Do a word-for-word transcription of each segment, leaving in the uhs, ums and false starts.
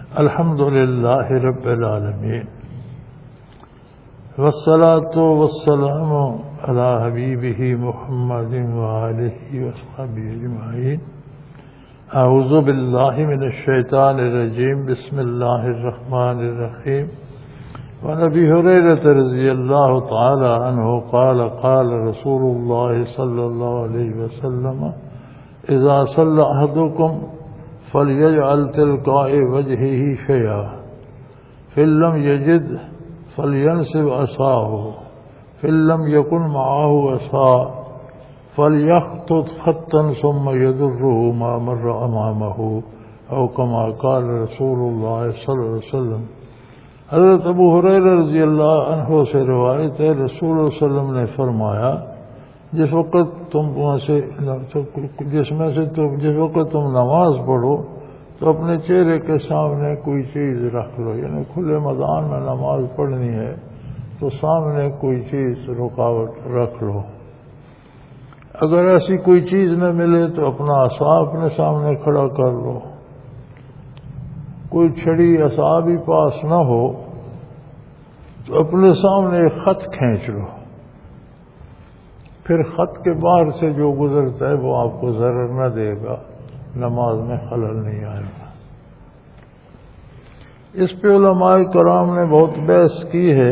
الحمد للہ رب العالمین والصلاة والسلام علی حبیبہ محمد وآلہ وصحبہ اجمعین اعوذ باللہ من الشیطان الرجیم بسم اللہ الرحمن الرحیم وعن ابی ہریرہ رضی اللہ تعالی عنہ قال قال رسول اللہ صلی اللہ علیہ وسلم اذا صلی احدکم فلیجعل تلقاء وجهه شیئا فإن لم يجد فلينصب عصاه فإن لم يكن معه عصا فليخطط خطا ثم يضره ما مر أمامه أو كما قال رسول الله صلی اللہ علیہ وسلم۔ حضرت ابو ہریرہ رضی اللہ عنہ سے روایت ہے، رسول اللہ صلی اللہ علیہ وسلم نے فرمایا جس وقت تم سے جس میں سے تم جس وقت تم نماز پڑھو تو اپنے چہرے کے سامنے کوئی چیز رکھ لو، یعنی کھلے میدان میں نماز پڑھنی ہے تو سامنے کوئی چیز رکاوٹ رکھ لو۔ اگر ایسی کوئی چیز نہ ملے تو اپنا عصا اپنے سامنے کھڑا کر لو، کوئی چھڑی عصا بھی پاس نہ ہو تو اپنے سامنے ایک خط کھینچ لو، پھر خط کے باہر سے جو گزرتا ہے وہ آپ کو ضرر نہ دے گا، نماز میں خلل نہیں آئے گا۔ اس پہ علماء کرام نے بہت بحث کی ہے۔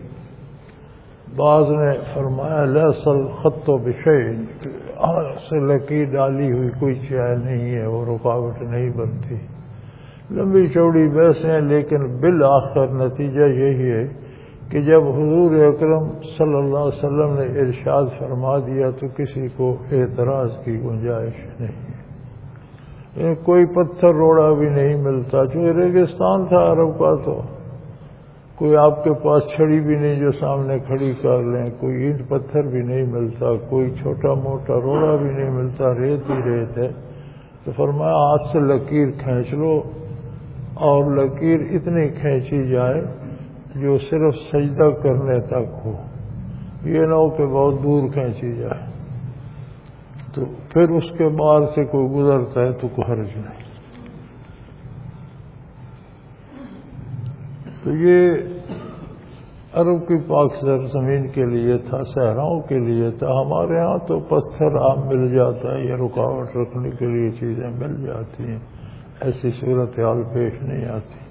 بعض نے فرمایا لیس الخط بشیء، ہاتھ سے لکیر ڈالی ہوئی کوئی چیز نہیں ہے، وہ رکاوٹ نہیں بنتی۔ لمبی چوڑی بحثیں، لیکن بالآخر نتیجہ یہی ہے کہ جب حضور اکرم صلی اللہ علیہ وسلم نے ارشاد فرما دیا تو کسی کو اعتراض کی گنجائش نہیں، کوئی پتھر روڑا بھی نہیں ملتا، چونکہ ریگستان تھا عرب کا، تو کوئی آپ کے پاس چھڑی بھی نہیں جو سامنے کھڑی کر لیں، کوئی اینٹ پتھر بھی نہیں ملتا، کوئی چھوٹا موٹا روڑا بھی نہیں ملتا، ریت ہی ریت ہے۔ تو فرمایا ہاتھ سے لکیر کھینچ لو، اور لکیر اتنی کھینچی جائے جو صرف سجدہ کرنے تک ہو، یہ نہ ہو کہ بہت دور کھینچی جائے، تو پھر اس کے بعد سے کوئی گزرتا ہے تو کوئی حرج نہیں۔ تو یہ عرب کی پاک زمین کے لیے تھا، صحراؤں کے لیے تھا۔ ہمارے ہاں تو پتھر عام مل جاتا ہے یا رکاوٹ رکھنے کے لیے چیزیں مل جاتی ہیں، ایسی صورتحال پیش نہیں آتی۔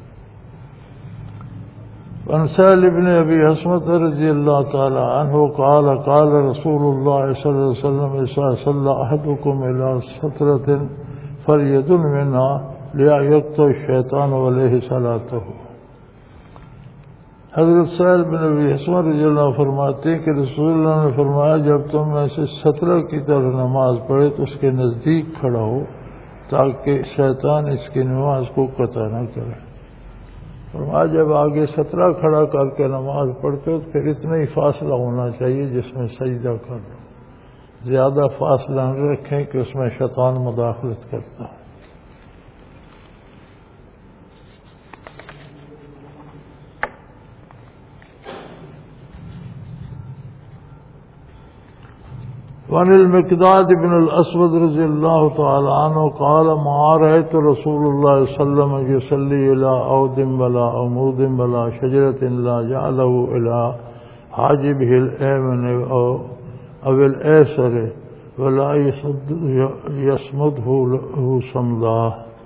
عن سهل بن ابي حسمة رضي الله تعالى عنه قال قال رسول الله صلى الله عليه وسلم اذا صلى احدكم الى سترة فليدن منها لئلا يقطع الشيطان عليه صلاته۔ حضرت سہل بن ابی حسمہ رضی اللہ فرماتے ہیں کہ رسول اللہ نے فرمایا جب تم میں سے سترہ کی طرف نماز پڑھے تو اس کے نزدیک کھڑا ہو تاکہ شیطان اس کی نماز کو قطع نہ کرے۔ فرمایا جب آگے سترہ کھڑا کر کے نماز پڑھتے ہو تو پھر اتنا ہی فاصلہ ہونا چاہیے جس میں سجدہ کر لو، زیادہ فاصلہ نہ رکھیں کہ اس میں شیطان مداخلت کرتا ہے۔ وعن المقداد بن الاسود رضی اللہ تعالی عنہ قال ما رأيت رسول الله صلی اللہ علیہ وسلم يصلي الى عود ولا عمود ولا شجرة لا جعله الى حاجبه الايمن او الايسر ولا يصمده له صمدا۔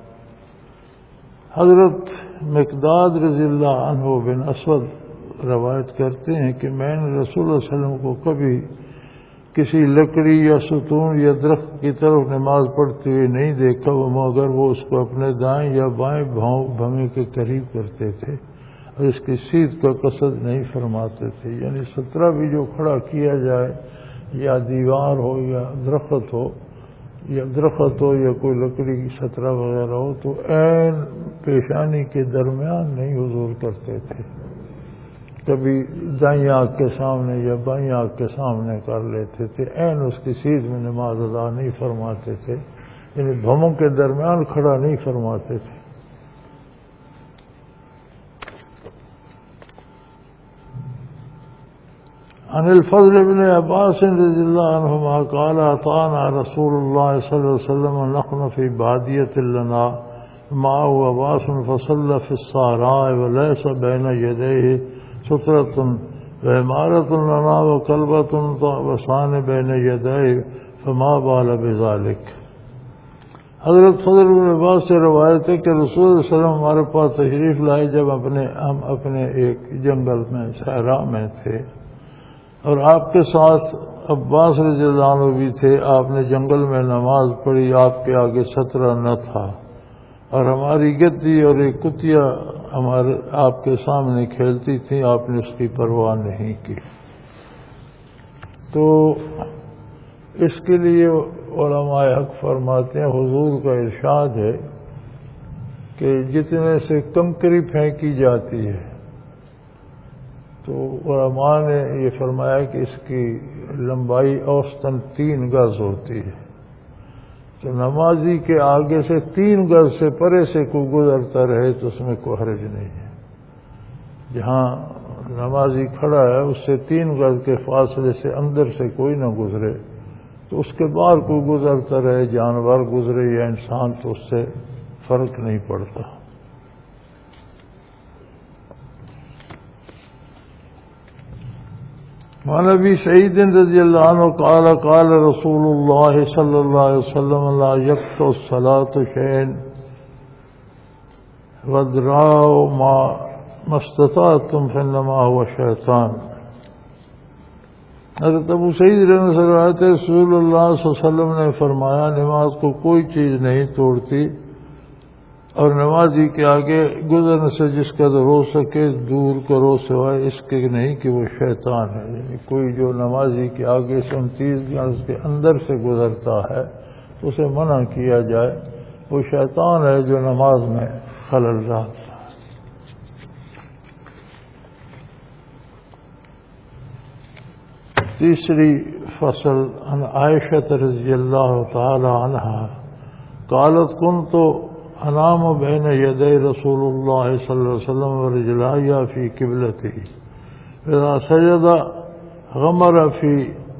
حضرت مقداد رضی اللہ عنہ بن اسود روایت کرتے ہیں کہ میں نے رسول اللہ صلی اللہ علیہ وسلم کو کبھی کسی لکڑی یا ستون یا درخت کی طرف نماز پڑھتے ہوئے نہیں دیکھا، مگر وہ اس کو اپنے دائیں یا بائیں بھاؤں بھویں کے قریب کرتے تھے اور اس کی سیدھ کا قصد نہیں فرماتے تھے۔ یعنی سترہ بھی جو کھڑا کیا جائے یا دیوار ہو یا درخت ہو یا درخت ہو یا کوئی لکڑی کی سترہ وغیرہ ہو تو عین پیشانی کے درمیان نہیں حضور کرتے تھے، کبھی دائیں آنکھ کے سامنے یا بائیں آنکھ کے سامنے کر لیتے تھے، عین اس کی سیدھ میں نماز ادا نہیں فرماتے تھے، یعنی بھووں کے درمیان کھڑا نہیں فرماتے تھے۔ عن الفضل بن عباس رضی اللہ عنہما قال اطعنا رسول اللہ صلی اللہ علیہ وسلم نحن فی بادیۃ لنا معه عباس فصلى في الصحراء وليس بين يديه سترة وعمارة لنا وكلبة وصان بين يديه فما بال بذلك. حضرت فضل بن عباس سے روایت ہے کہ رسول صلی اللہ علیہ وسلم ہمارے پاس تشریف لائے جب اپنے ہم اپنے ایک جنگل میں صحرا میں تھے اور آپ کے ساتھ عباس رضی اللہ عنہ بھی تھے. آپ نے جنگل میں نماز پڑھی, آپ کے آگے سترہ نہ تھا اور ہماری گدی اور ایک کتیا ہمارے آپ کے سامنے کھیلتی تھی, آپ نے اس کی پرواہ نہیں کی. تو اس کے لیے علماء حق فرماتے ہیں حضور کا ارشاد ہے کہ جتنے سے کنکری پھینکی جاتی ہے تو علماء نے یہ فرمایا کہ اس کی لمبائی اوسطاً تین گز ہوتی ہے. تو نمازی کے آگے سے تین گز سے پرے سے کوئی گزرتا رہے تو اس میں کوئی حرج نہیں ہے. جہاں نمازی کھڑا ہے اس سے تین گز کے فاصلے سے اندر سے کوئی نہ گزرے, تو اس کے بعد کوئی گزرتا رہے, جانور گزرے یا انسان, تو اس سے فرق نہیں پڑتا. وعن ابي سعيد رضي الله عنه قال قال رسول الله صلى الله عليه وسلم لا يقطع الصلاة شيء وادرأوا ما استطعتم فإنما هو شيطان. حضرت ابو سعید رضی اللہ عنہ سے روایت ہے رسول اللہ صلی اللہ علیہ وسلم نے فرمایا نماز کو کوئی چیز نہیں توڑتی اور نمازی کے آگے گزرنے سے جس قدر ہو سکے دور کرو سوائے اس کے نہیں کہ وہ شیطان ہے. یعنی کوئی جو نمازی کے آگے سے انتیس گز کے اندر سے گزرتا ہے تو اسے منع کیا جائے, وہ شیطان ہے جو نماز میں خلل ڈالتا ہے. تیسری فصل عن عائشہ رضی اللہ تعالی عنہا قالت كنت انام بین یدی رسول اللہ صلی اللہ علیہ وسلم ورجلای فی قبلته اذا سجد غمر فی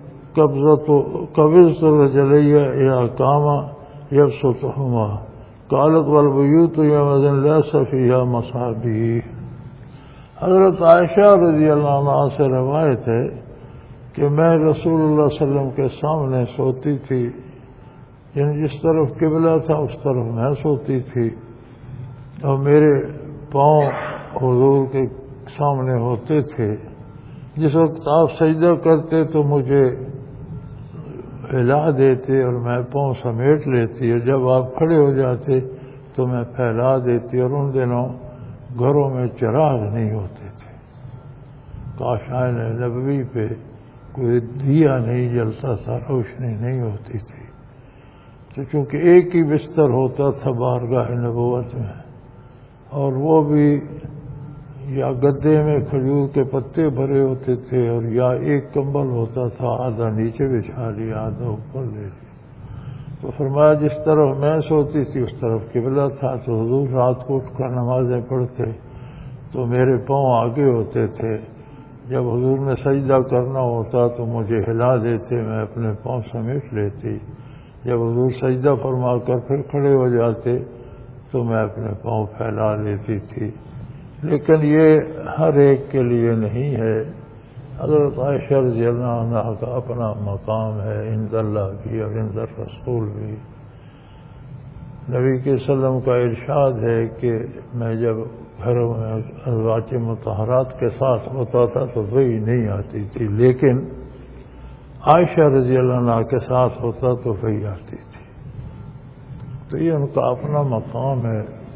قبضت رجلی اذا قام یبسطهما قالت والبیوت یومئذ لیس فیہا مصابیح. حضرت عائشہ رضی اللہ عنہ سے روایت ہے کہ میں رسول اللہ صلی اللہ علیہ وسلم کے سامنے سوتی تھی, یعنی جس طرف قبلہ تھا اس طرف میں سوتی تھی اور میرے پاؤں حضور کے سامنے ہوتے تھے. جس وقت آپ سجدہ کرتے تو مجھے ہلا دیتے اور میں پاؤں سمیٹ لیتی, اور جب آپ کھڑے ہو جاتے تو میں پھیلا دیتی. اور ان دنوں گھروں میں چراغ نہیں ہوتے تھے, کاشان نبوی پہ کوئی دیا نہیں جلتا تھا, روشنی نہیں ہوتی تھی. تو چونکہ ایک ہی بستر ہوتا تھا بارگاہ نبوت میں, اور وہ بھی یا گدے میں کھجور کے پتے بھرے ہوتے تھے اور یا ایک کمبل ہوتا تھا, آدھا نیچے بچھا لیا آدھا اوپر لے لیا. تو فرمایا جس طرف میں سوتی تھی اس طرف قبلہ تھا. تو حضور رات کو اٹھ کر نمازیں پڑھتے تو میرے پاؤں آگے ہوتے تھے. جب حضور نے سجدہ کرنا ہوتا تو مجھے ہلا دیتے, میں اپنے پاؤں سمیٹ لیتی. جب حضور سجدہ فرما کر پھر کھڑے ہو جاتے تو میں اپنے پاؤں پھیلا لیتی تھی. لیکن یہ ہر ایک کے لیے نہیں ہے. حضرت عائشہ رضی اللہ عنہ کا اپنا مقام ہے عند اللہ بھی اور عند رسول بھی. نبی کے وسلم کا ارشاد ہے کہ میں جب گھروں میں ازواج مطہرات کے ساتھ ہوتا تھا تو وہی نہیں آتی تھی, لیکن عائشہ رضی اللہ عنہ کے ساتھ ہوتا تو وہی آتی تھی. تو یہ ان کا اپنا مقام ہے,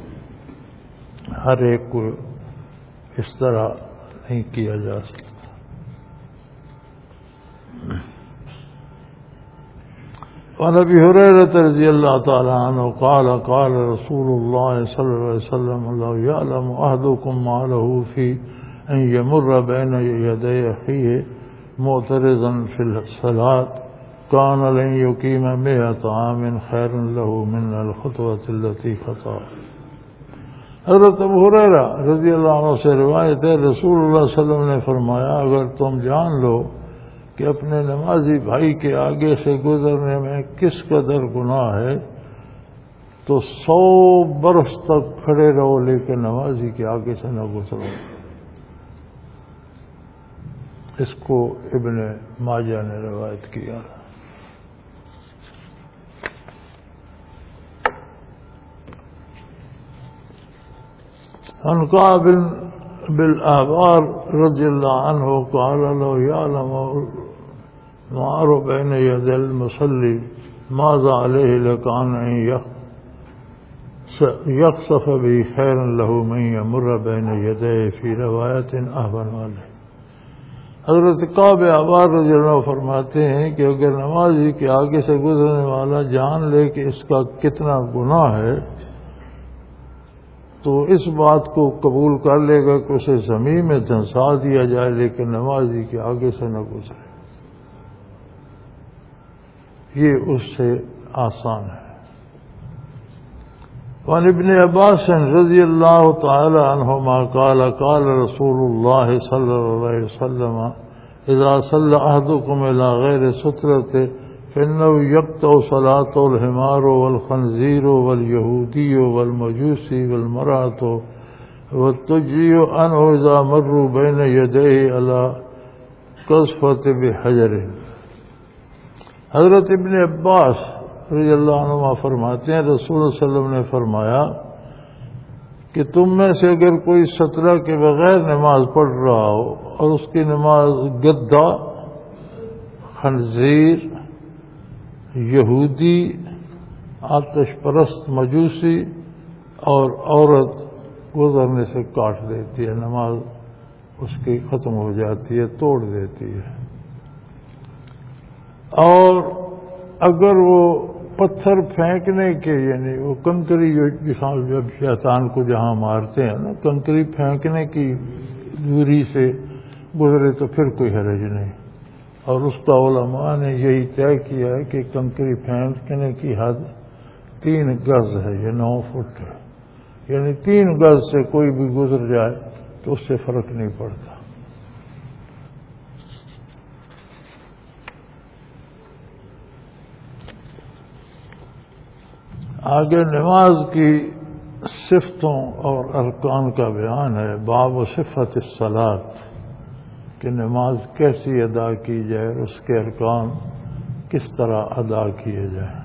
ہر ایک کو اس طرح نہیں کیا جا سکتا. وعن ابي هريره رضي الله تعالى عنه قال قال رسول الله صلى الله عليه وسلم لو يعلم احدكم ما له في ان يمر بين يدي اخيه معترضا في الصلاه كان لن يقيم مئة عام خير له من الخطوه التي خطا. حضرت ابو ہریرہ رضی اللہ عنہ سے روایت ہے رسول اللہ صلی اللہ علیہ وسلم نے فرمایا اگر تم جان لو کہ اپنے نمازی بھائی کے آگے سے گزرنے میں کس قدر گناہ ہے تو سو برس تک کھڑے رہو لیکن نمازی کے آگے سے نہ گزرو. اس کو ابن ماجہ نے روایت کیا. عن كعب بالأحبار رضي الله عنه قال لو يعلم المار بين يدي المصلي ماذا عليه لكان أن يخسف به خيرا له من يمر بين يديه في رواية أهون عليه. حضرت کعب احبار رضی اللہ عنہ فرماتے ہیں کہ اگر نمازی کے آگے سے گزرنے والا جان لے کہ اس کا کتنا گناہ ہے تو اس بات کو قبول کر لے گا کہ اسے زمین میں دھنسا دیا جائے لیکن نمازی کے آگے سے نہ گزرے. یہ اس سے آسان ہے. وعن ابن عباس رضی اللہ تعالی عنہما قال قال رسول اللہ صلی اللہ علیہ وسلم اذا صلى احدكم الى غير سترة فإنه يقطع صلاة الحمار والخنزير واليهودي والمجوسي والمرأة والتجزي عنه إذا مروا بين يديه على قذفة بحجر. حضرت ابن عباس رضی اللہ عنہ فرماتے ہیں رسول اللہ علیہ وسلم نے فرمایا کہ تم میں سے اگر کوئی سترہ کے بغیر نماز پڑھ رہا ہو اور اس کی نماز گدھا، خنزیر، یہودی، آتش پرست مجوسی اور عورت گزرنے سے کاٹ دیتی ہے، نماز اس کی ختم ہو جاتی ہے، توڑ دیتی ہے. اور اگر وہ پتھر پھینکنے کے یعنی وہ کنکری جب شیطان کو جہاں مارتے ہیں نا کنکری پھینکنے کی دوری سے گزرے تو پھر کوئی حرج نہیں. اور اس کا علماء نے یہی طے کیا ہے کہ کنکری پھینکنے کی حد تین گز ہے، یہ نو فٹ ہے، یعنی تین گز سے کوئی بھی گزر جائے تو اس سے فرق نہیں پڑتا. آگے نماز کی صفتوں اور ارکان کا بیان ہے. باب و صفت الصلاۃ کہ نماز کیسی ادا کی جائے، اس کے ارکان کس طرح ادا کیے جائیں.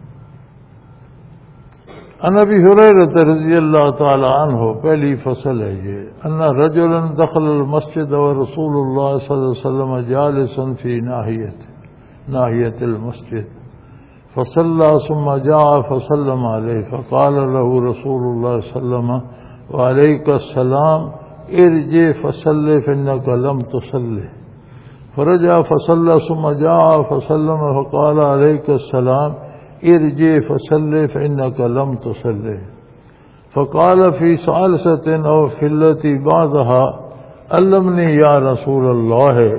عن ابی ہریرہ رضی اللہ تعالی عنہ، پہلی فصل ہے یہ، ان رجلا دخل المسجد ورسول اللہ صلی اللہ علیہ وسلم جالس فی ناحیت ناحیت المسجد فصلى ثم جاء فسلم عليه فقال له رسول الله صلى الله عليه وسلم وعليك السلام ارجع فصل فإنك لم تصل. فرجع فصلى ثم جاء فسلم فقال عليك السلام ارجع فصل فإنك لم تصل. فقال في ثالثة أو في التي بعدها علمني يا رسول الله.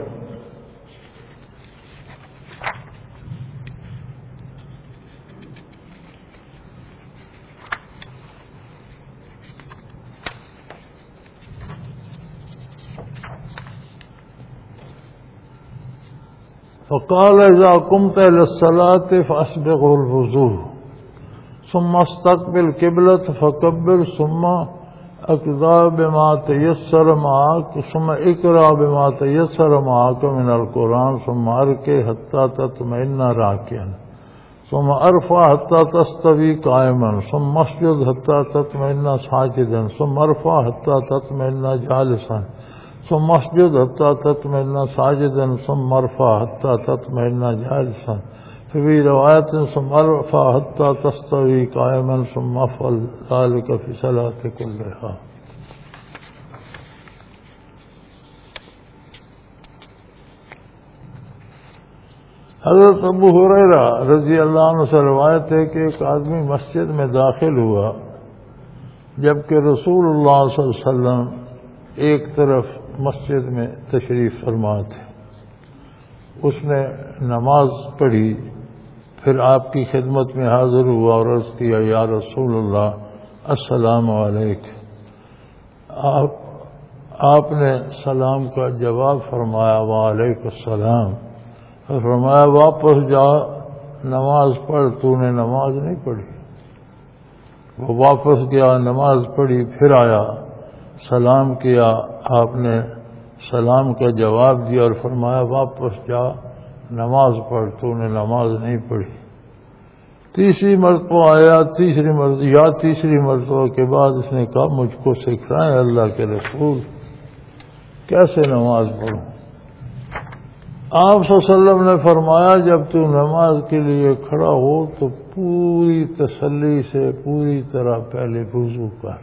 فقال إذا قمت إلى الصلاة فأسبغ الوضوء ثم استقبل قبلة فكبر ثم اقرأ بما تيسر معك ثم اقرأ بما تيسر معك من القرآن ثم اركع حتى تطمئن راكعا ثم ارفع حتى تستوي قائما ثم اسجد حتى تطمئن ساجدا ثم ارفع حتى تطمئن جالسا ثم اسجد حتى تطمئن ساجدا ثم ارفع حتى تطمئن جالسا ففي رواية ثم ارفع حتى تستوي قائما ثم افعل ذلك في صلاة كلها. حضرت ابو ہریرہ رضی اللہ عنہ سے روایت ہے کہ ایک آدمی مسجد میں داخل ہوا جبکہ رسول اللہ صلی اللہ علیہ وسلم ایک طرف مسجد میں تشریف فرما تھے. اس نے نماز پڑھی، پھر آپ کی خدمت میں حاضر ہوا اور عرض کیا یا رسول اللہ السلام علیکم. آپ آپ نے سلام کا جواب فرمایا وعلیکم السلام. فرمایا واپس جا، نماز پڑھ، تو نے نماز نہیں پڑھی. وہ واپس گیا، نماز پڑھی، پھر آیا، سلام کیا، آپ نے سلام کا جواب دیا اور فرمایا واپس جا نماز پڑھ، تو نے نماز نہیں پڑھی۔ تیسری مرتبہ آیا، تیسری مرتبہ یا تیسری مرتبہ کے بعد اس نے کہا مجھ کو سکھائیں اللہ کے رسول کیسے نماز پڑھوں۔ آپ صلی اللہ علیہ وسلم نے فرمایا جب تو نماز کے لیے کھڑا ہو تو پوری تسلی سے پوری طرح پہلے وضو کر،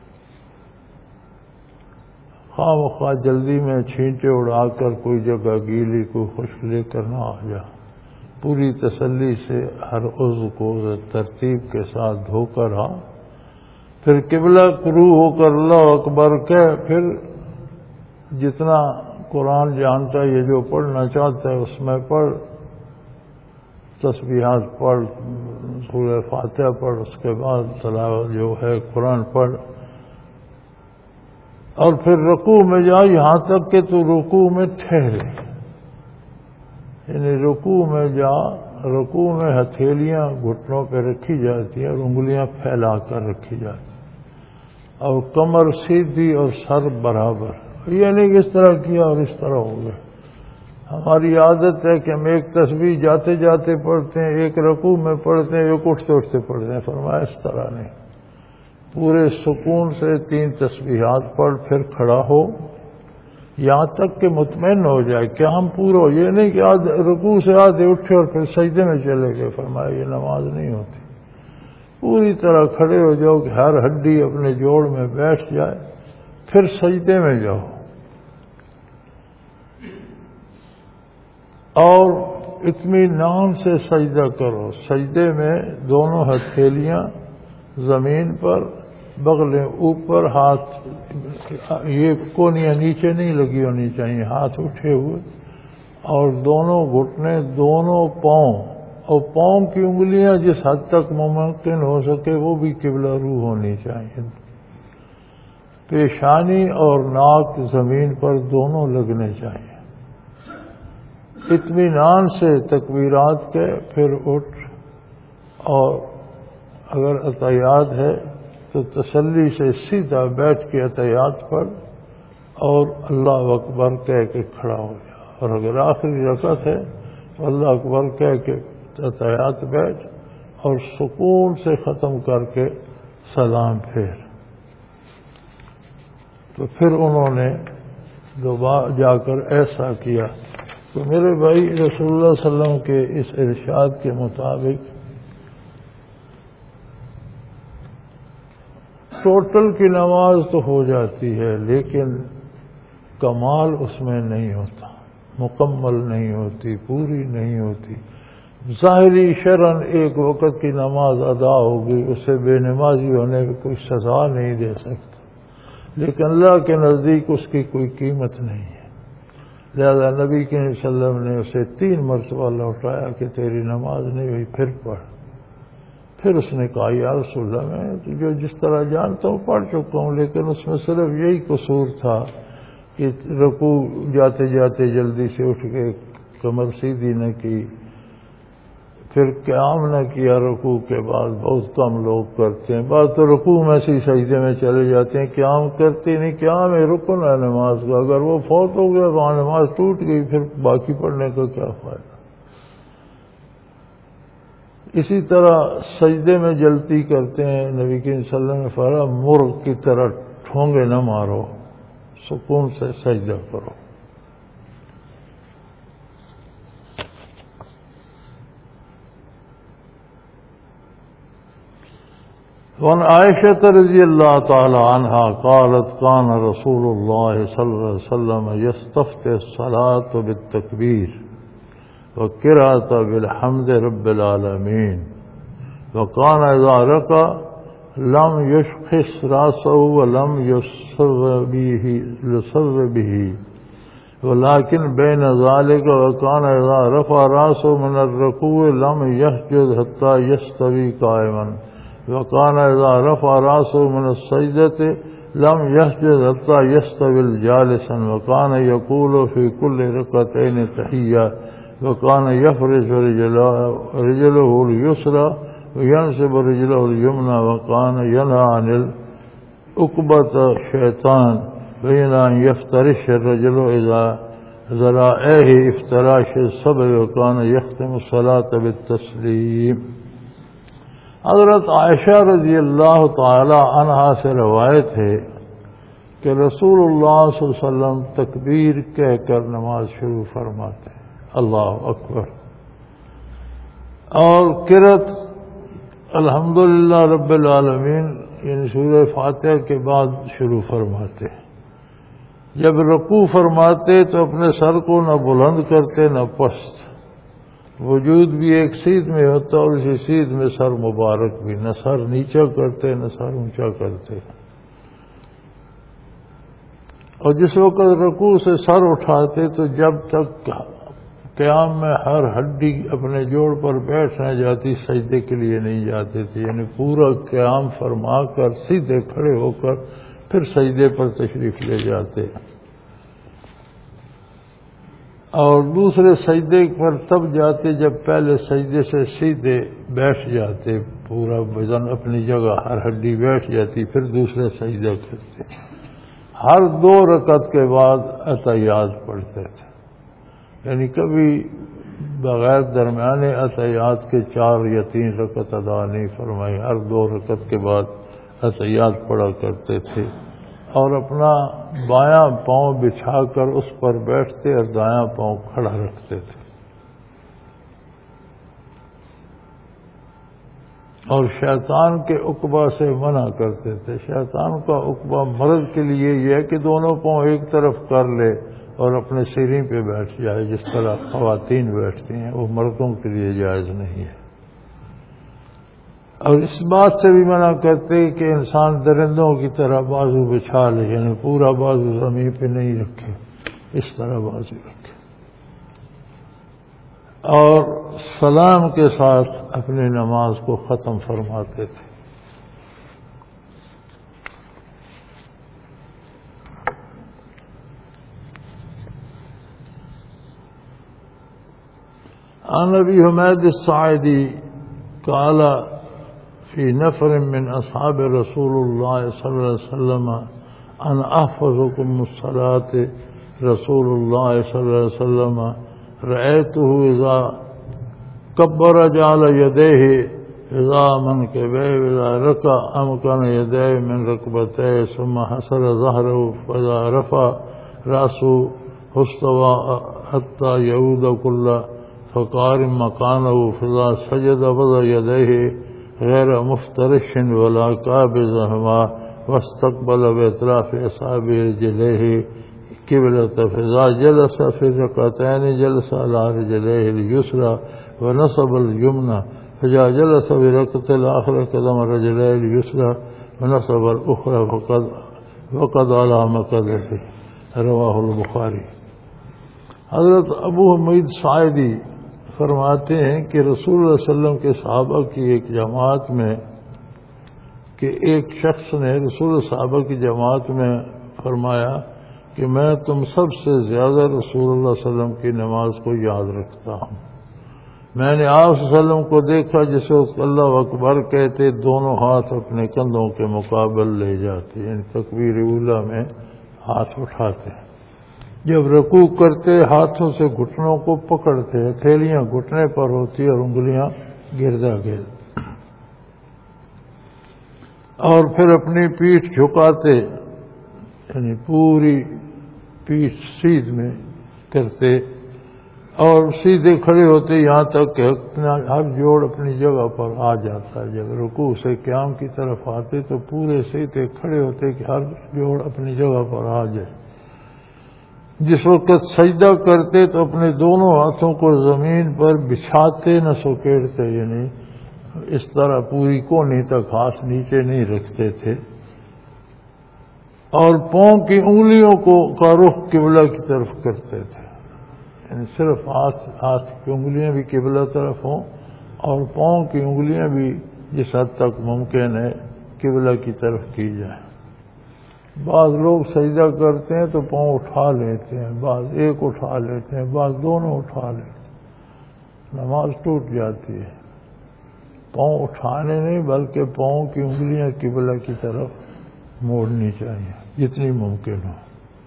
خواہ مخواہ جلدی میں چھینٹے اڑا کر کوئی جگہ گیلی کوئی خشک لے کر نہ آ جا، پوری تسلی سے ہر عضو کو ترتیب کے ساتھ دھو کر آ، پھر قبلہ کرو ہو کر اللہ اکبر کہہ، پھر جتنا قرآن جانتا ہے یہ جو پڑھنا چاہتا ہے اس میں پڑھ، تسبیحات پڑھ، سورہ فاتحہ پڑھ، اس کے بعد تلاوت جو ہے قرآن پڑھ، اور پھر رکوع میں جا یہاں تک کہ تو رکوع میں ٹھہرے، یعنی رکوع میں جا، رکوع میں ہتھیلیاں گھٹنوں پہ رکھی جاتی ہیں اور انگلیاں پھیلا کر رکھی جاتی ہیں اور کمر سیدھی اور سر برابر، یہ نہیں کہ اس طرح کیا اور اس طرح ہو گیا۔ ہماری عادت ہے کہ ہم ایک تسبیح جاتے جاتے پڑھتے ہیں، ایک رکوع میں پڑھتے ہیں، ایک اٹھتے اٹھتے پڑھتے ہیں، فرمایا اس طرح نہیں، پورے سکون سے تین تسبیحات پڑھ پھر کھڑا ہو یہاں تک کہ مطمئن ہو جائے کہ ہم پورا ہو، یہ نہیں کہ آدھے رکوع سے آدھے اٹھے اور پھر سجدے میں چلے گئے، فرمایا یہ نماز نہیں ہوتی، پوری طرح کھڑے ہو جاؤ کہ ہر ہڈی اپنے جوڑ میں بیٹھ جائے، پھر سجدے میں جاؤ اور اطمینان سے سجدہ کرو، سجدے میں دونوں ہتھیلیاں زمین پر، بغلیں اوپر، ہاتھ یہ کونیاں نیچے نہیں لگی ہونی چاہیے، ہاتھ اٹھے ہوئے، اور دونوں گھٹنے، دونوں پاؤں اور پاؤں کی انگلیاں جس حد تک ممکن ہو سکے وہ بھی قبلہ رو ہونی چاہیے، پیشانی اور ناک زمین پر دونوں لگنے چاہیے، اطمینان سے تکبیرات کے، پھر اٹھ، اور اگر عطیات ہے تو تسلی سے سیدھا بیٹھ کے عطیات پڑھ اور اللہ اکبر کہہ کے کھڑا ہو جا، اور اگر آخری رکعت ہے تو اللہ اکبر کہہ کے عطیات بیٹھ اور سکون سے ختم کر کے سلام پھیر۔ تو پھر انہوں نے دوبارہ جا کر ایسا کیا۔ تو میرے بھائی رسول اللہ صلی اللہ علیہ وسلم کے اس ارشاد کے مطابق ٹوٹل کی نماز تو ہو جاتی ہے لیکن کمال اس میں نہیں ہوتا، مکمل نہیں ہوتی، پوری نہیں ہوتی۔ ظاہری شرعاً ایک وقت کی نماز ادا ہوگی، اسے بے نمازی ہونے کی کوئی سزا نہیں دے سکتا، لیکن اللہ کے نزدیک اس کی کوئی قیمت نہیں ہے، لہذا نبی کے صلی اللہ علیہ وسلم نے اسے تین مرتبہ لوٹایا کہ تیری نماز نہیں ہوئی، پھر پڑھ۔ پھر اس نے کہا یا رسول اللہ میں جو جس طرح جانتا ہوں پڑھ چکا ہوں، لیکن اس میں صرف یہی قصور تھا کہ رکوع جاتے جاتے جلدی سے اٹھ کے کمر سیدھی نہ کی، پھر قیام نہ کیا رکوع کے بعد، بہت کم لوگ کرتے ہیں، بعض تو رکوع میں سے سجدے میں چلے جاتے ہیں، قیام کرتے نہیں، قیام ہے رکن ہے نماز کا، اگر وہ فوت ہو گیا وہاں نماز ٹوٹ گئی، پھر باقی پڑھنے کا کیا فائدہ۔ اسی طرح سجدے میں جلتی کرتے ہیں، نبی کریم صلی اللہ علیہ وسلم نے فرمایا مرغ کی طرح ٹھونگے نہ مارو، سکون سے سجدہ کرو۔ وعن عائشة رضی اللہ تعالی عنہا قالت كان رسول اللہ صلی اللہ علیہ وسلم يستفتح الصلاة بالتکبیر وقراءة بالحمد رب العالمین وكان اذا ركع لم يشخص راسه ولم يصب به ولكن بين ذلك وكان اذا رفع راسه من الركوع لم يسجد حتى يستوي قائما وكان اذا رفع راسه من السجدة لم يسجد حتى يستوي جالسا وكان يقول في كل ركعتين تحية وكان يفرش رجله اليسرى وینصب رجلہ الیمنی وکان ینہی عن العقبۃ شیطان بین ان یفترش الرجل اذا ذرائعہ افتراش الصبر وکان یختم الصلاۃ بالتسلیم۔ حضرت عائشہ رضی اللہ تعالی عنہا سے روایت ہے کہ رسول اللہ صلی اللہ علیہ وسلم تکبیر کہہ کر نماز شروع فرماتے ہیں، اللہ اکبر، اور قرأت الحمدللہ رب العالمین یعنی سورہ فاتحہ کے بعد شروع فرماتے ہیں۔ جب رکوع فرماتے تو اپنے سر کو نہ بلند کرتے نہ پست، وجود بھی ایک سیدھ میں ہوتا اور اسی سیدھ میں سر مبارک بھی، نہ سر نیچا کرتے نہ سر اونچا کرتے، اور جس وقت رکوع سے سر اٹھاتے تو جب تک قیام میں ہر ہڈی اپنے جوڑ پر بیٹھ نہ جاتی سجدے کے لیے نہیں جاتے تھے، یعنی پورا قیام فرما کر سیدھے کھڑے ہو کر پھر سجدے پر تشریف لے جاتے، اور دوسرے سجدے پر تب جاتے جب پہلے سجدے سے سیدھے بیٹھ جاتے، پورا بدن اپنی جگہ ہر ہڈی بیٹھ جاتی، پھر دوسرے سجدہ کرتے۔ ہر دو رکعت کے بعد اتحیات پڑھتے تھے، یعنی کبھی بغیر درمیانے اتحیات کے چار یا تین رکعت ادا نہیں فرمائی، ہر دو رکعت کے بعد اتحیات پڑھا کرتے تھے، اور اپنا بایاں پاؤں بچھا کر اس پر بیٹھتے اور دایاں پاؤں کھڑا رکھتے تھے، اور شیطان کے عقبہ سے منع کرتے تھے۔ شیطان کا عقبہ مرد کے لیے یہ ہے کہ دونوں پاؤں ایک طرف کر لے اور اپنے سیڑھی پہ بیٹھ جائے، جس طرح خواتین بیٹھتی ہیں، وہ مردوں کے لیے جائز نہیں ہے۔ اور اس بات سے بھی منع کرتے کہ انسان درندوں کی طرح بازو بچھا لے، یعنی پورا بازو زمین پہ نہیں رکھے، اس طرح بازو رکھے، اور سلام کے ساتھ اپنی نماز کو ختم فرماتے تھے۔ عن ابی حمید الساعدی قال فی نفر من اصحاب رسول اللہ صلی اللہ علیہ وسلم ان احفظکم الصلاة رسول اللہ صلی اللہ علیہ وسلم رأیتہ اذا کبر جعل یدیہ اذا منکبیہ اذا رکع امکن یدیہ من رکبتیہ ثم حسر ظہرہ فاذا رفع رأسہ استوى حتی یعود کل فقار مکانہ فاذا سجد وضع یدیہ غیر مفترش ولا قابضہما واستقبل باطراف اصابع رجلیہ قبلۃ فاذا جلس فی الرکعتین جلس علی رجلیہ الیسری ونصب الیمنی فاذا جلس فی الرکعۃ الآخرۃ قدم رجلیہ الیسری ونصب الاخری فقد وقد علی مقعدہ، رواہ البخاری۔ حضرت ابو حمید ساعدی فرماتے ہیں کہ رسول اللہ صلی اللہ علیہ وسلم کے صحابہ کی ایک جماعت میں کہ ایک شخص نے رسول صحابہ کی جماعت میں فرمایا کہ میں تم سب سے زیادہ رسول اللہ صلی اللہ علیہ وسلم کی نماز کو یاد رکھتا ہوں۔ میں نے آپ صلی اللہ علیہ وسلم کو دیکھا جس وقت اللہ اکبر کہتے دونوں ہاتھ اپنے کندھوں کے مقابل لے جاتے، یعنی تکبیر اولیٰ میں ہاتھ اٹھاتے، جب رکوع کرتے ہاتھوں سے گھٹنوں کو پکڑتے، ہتھیلیاں گھٹنے پر ہوتی اور انگلیاں گردا گرد، اور پھر اپنی پیٹھ جھکاتے، یعنی پوری پیٹھ سیدھ میں کرتے، اور سیدھے کھڑے ہوتے یہاں تک کہ ہر جوڑ اپنی جگہ پر آ جاتا ہے۔ جب رکوع سے قیام کی طرف آتے تو پورے سیدھے کھڑے ہوتے کہ ہر جوڑ اپنی جگہ پر آ جائے۔ جس وقت سجدہ کرتے تو اپنے دونوں ہاتھوں کو زمین پر بچھاتے نہ سکیڑتے، یعنی اس طرح پوری کونی تک ہاتھ نیچے نہیں رکھتے تھے، اور پاؤں کی انگلیوں کو کا رخ قبلہ کی طرف کرتے تھے، یعنی صرف ہاتھ ہاتھ کی انگلیاں بھی قبلہ طرف ہوں اور پاؤں کی انگلیاں بھی جس حد تک ممکن ہے قبلہ کی طرف کی جائیں۔ بعض لوگ سجدہ کرتے ہیں تو پاؤں اٹھا لیتے ہیں، بعض ایک اٹھا لیتے ہیں، بعض دونوں اٹھا لیتے ہیں، نماز ٹوٹ جاتی ہے۔ پاؤں اٹھانے نہیں بلکہ پاؤں کی انگلیاں قبلہ کی طرف موڑنی چاہیے جتنی ممکن ہو.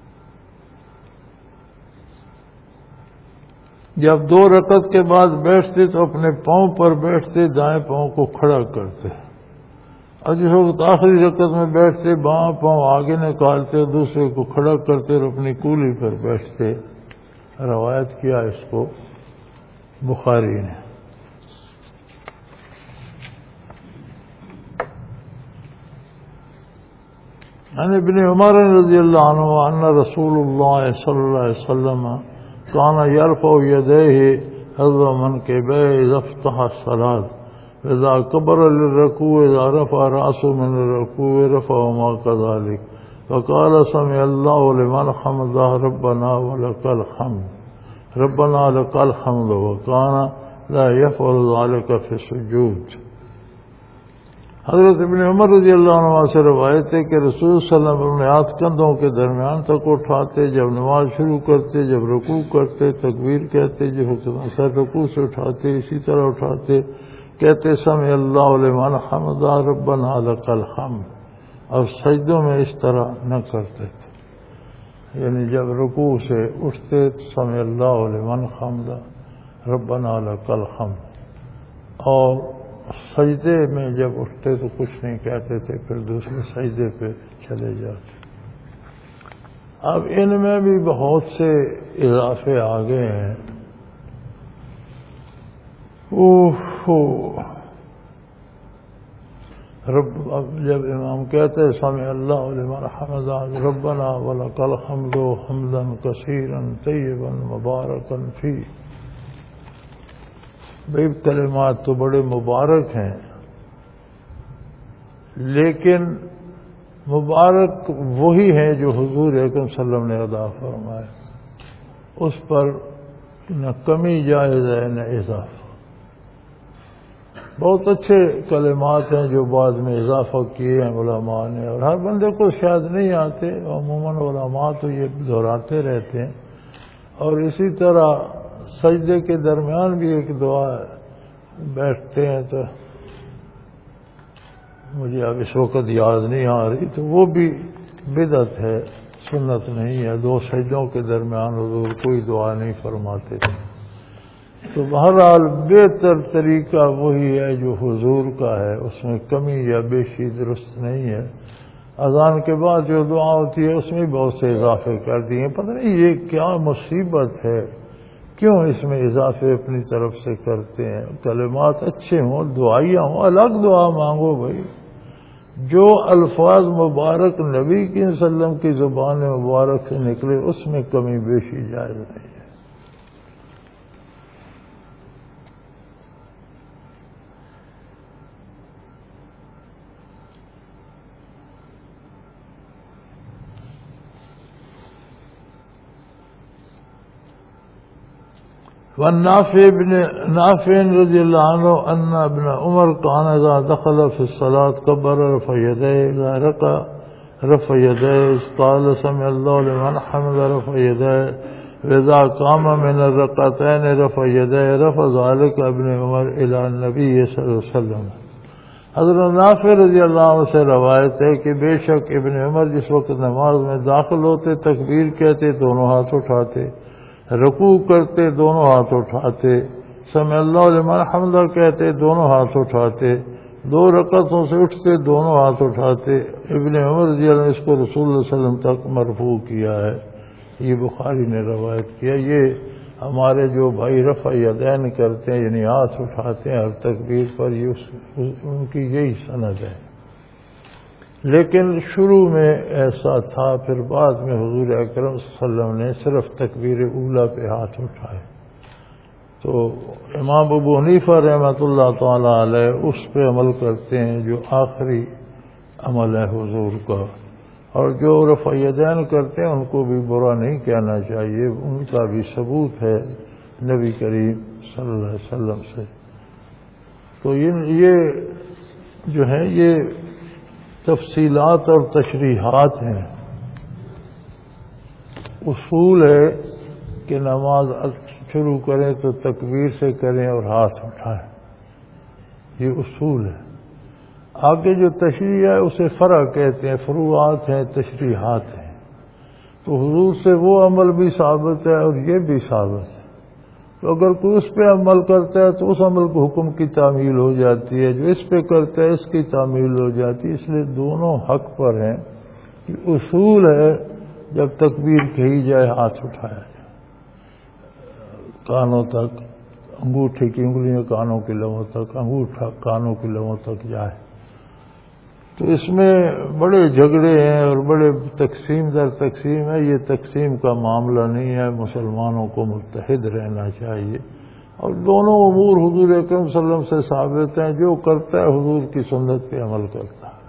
جب دو رکعت کے بعد بیٹھتے تو اپنے پاؤں پر بیٹھتے، دائیں پاؤں کو کھڑا کرتے، اور جس وقت آخری رکعت میں بیٹھتے بائیں پاؤں آگے نکالتے، دوسرے کو کھڑا کرتے اور اپنی کولی پر بیٹھتے. روایت کیا اس کو بخاری نے. عن ابن عمر رضی اللہ عنہ ان رسول اللہ صلی اللہ علیہ وسلم كان يرفع يديه حذو منكبيه إذا افتح الصلاة وإذا كبر للركوع إذا رفع رأسه من الركوع رفعهما كذلك فقال سمع الله لمن حمده ربنا ولك الحمد ربنا لك الحمد وكان لا يفعل ذلك في السجود. حضرت ابن عمر رضی اللہ عنہ سے روایت ہے کہ رسول صلی اللہ علیہ وسلم ہاتھ کندھوں کے درمیان تک اٹھاتے، جب نماز شروع کرتے، جب رکوع کرتے تکبیر کہتے، جب رکوع سے اٹھاتے اسی طرح اٹھاتے، کہتے سمع اللہ لمن حمدہ ربنا لک الحمد، اور سجدوں میں اس طرح نہ کرتے تھے. یعنی جب رکوع سے اٹھتے سمع اللہ لمن حمدہ ربنا لک الحمد، اور سجدے میں جب اٹھتے تو کچھ نہیں کہتے تھے، پھر دوسرے سجدے پہ چلے جاتے. اب ان میں بھی بہت سے اضافے آ گئے ہیں. اوہ رب اب جب امام کہتے ہیں سمع اللہ لمن حمدہ ربنا ولک الحمد حمدا کثیرا طیبا مبارکا فیہ، بھئی کلمات تو بڑے مبارک ہیں، لیکن مبارک وہی ہیں جو حضور اکرم صلی اللہ علیہ وسلم نے ادا فرمائے، اس پر نہ کمی جائز ہے نہ اضافہ. بہت اچھے کلمات ہیں جو بعد میں اضافہ کیے ہیں علماء نے، اور ہر بندے کو شاید نہیں آتے، عموماً علماء تو یہ دہراتے رہتے ہیں. اور اسی طرح سجدے کے درمیان بھی ایک دعا بیٹھتے ہیں، تو مجھے اب اس وقت یاد نہیں آ رہی، تو وہ بھی بدعت ہے، سنت نہیں ہے. دو سجدوں کے درمیان حضور کوئی دعا نہیں فرماتے تھے. تو بہرحال بہتر طریقہ وہی ہے جو حضور کا ہے، اس میں کمی یا بیشی درست نہیں ہے. اذان کے بعد جو دعا ہوتی ہے اس میں بہت سے اضافے کر دیے. پتہ نہیں یہ کیا مصیبت ہے، کیوں اس میں اضافے اپنی طرف سے کرتے ہیں. کلمات اچھے ہوں، دعائیاں ہوں، الگ دعا مانگو بھائی. جو الفاظ مبارک نبی کی صلی اللہ علیہ وسلم کی زبان مبارک سے نکلے اس میں کمی بیشی جائز نہیں ہے. والنافع ابن نافع رضی اللہ عنہ ان ابن عمر كان اذا دخل في الصلاة كبر رفع يديه اذا ركع رفع يديه قال سمع الله لمن حمد رفع يديه واذا قام من الركعتين رفع يديه رفع ذلك ابن عمر الى النبي صلی اللہ علیہ وسلم. حضرت نافع رضی اللہ عنہ سے روایت ہے کہ بے شک ابن عمر جس وقت نماز میں داخل ہوتے تکبیر کہتے دونوں ہاتھ اٹھاتے، رکوع کرتے دونوں ہاتھ اٹھاتے، سمع اللہ لمن حمدہ کہتے دونوں ہاتھ اٹھاتے، دو رکعتوں سے اٹھتے دونوں ہاتھ اٹھاتے. ابن عمر رضی اللہ عنہ اس کو رسول اللہ صلی اللہ علیہ وسلم تک مرفوع کیا ہے. یہ بخاری نے روایت کیا. یہ ہمارے جو بھائی رفع یدین کرتے ہیں یعنی ہاتھ اٹھاتے ہیں ہر تکبیر پر، یہ ان کی یہی سند ہے. لیکن شروع میں ایسا تھا، پھر بعد میں حضور اکرم صلی اللہ علیہ وسلم نے صرف تکبیر اولا پہ ہاتھ اٹھائے. تو امام ابو حنیفہ رحمۃ اللہ تعالی علیہ اس پہ عمل کرتے ہیں جو آخری عمل ہے حضور کا، اور جو رفع یدین کرتے ہیں ان کو بھی برا نہیں کہنا چاہیے، ان کا بھی ثبوت ہے نبی کریم صلی اللہ علیہ وسلم سے. تو یہ جو ہے یہ تفصیلات اور تشریحات ہیں. اصول ہے کہ نماز شروع کریں تو تکبیر سے کریں اور ہاتھ اٹھائیں. یہ اصول ہے. آگے جو تشریح ہے اسے فرع کہتے ہیں، فروعات ہیں، تشریحات ہیں. تو حضور سے وہ عمل بھی ثابت ہے اور یہ بھی ثابت ہے. تو اگر کوئی اس پہ عمل کرتا ہے تو اس عمل کو حکم کی تعمیل ہو جاتی ہے، جو اس پہ کرتا ہے اس کی تعمیل ہو جاتی ہے. اس لیے دونوں حق پر ہیں کہ اصول ہے جب تکبیر کہی جائے ہاتھ اٹھایا جائے کانوں تک، انگوٹھے کی انگلیاں کانوں کی لبوں تک، انگوٹھا کانوں کی لبوں تک جائے. تو اس میں بڑے جھگڑے ہیں اور بڑے تقسیم در تقسیم ہے. یہ تقسیم کا معاملہ نہیں ہے، مسلمانوں کو متحد رہنا چاہیے. اور دونوں امور حضور اکرم صلی اللہ علیہ وسلم سے ثابت ہیں. جو کرتا ہے حضور کی سنت پہ عمل کرتا ہے.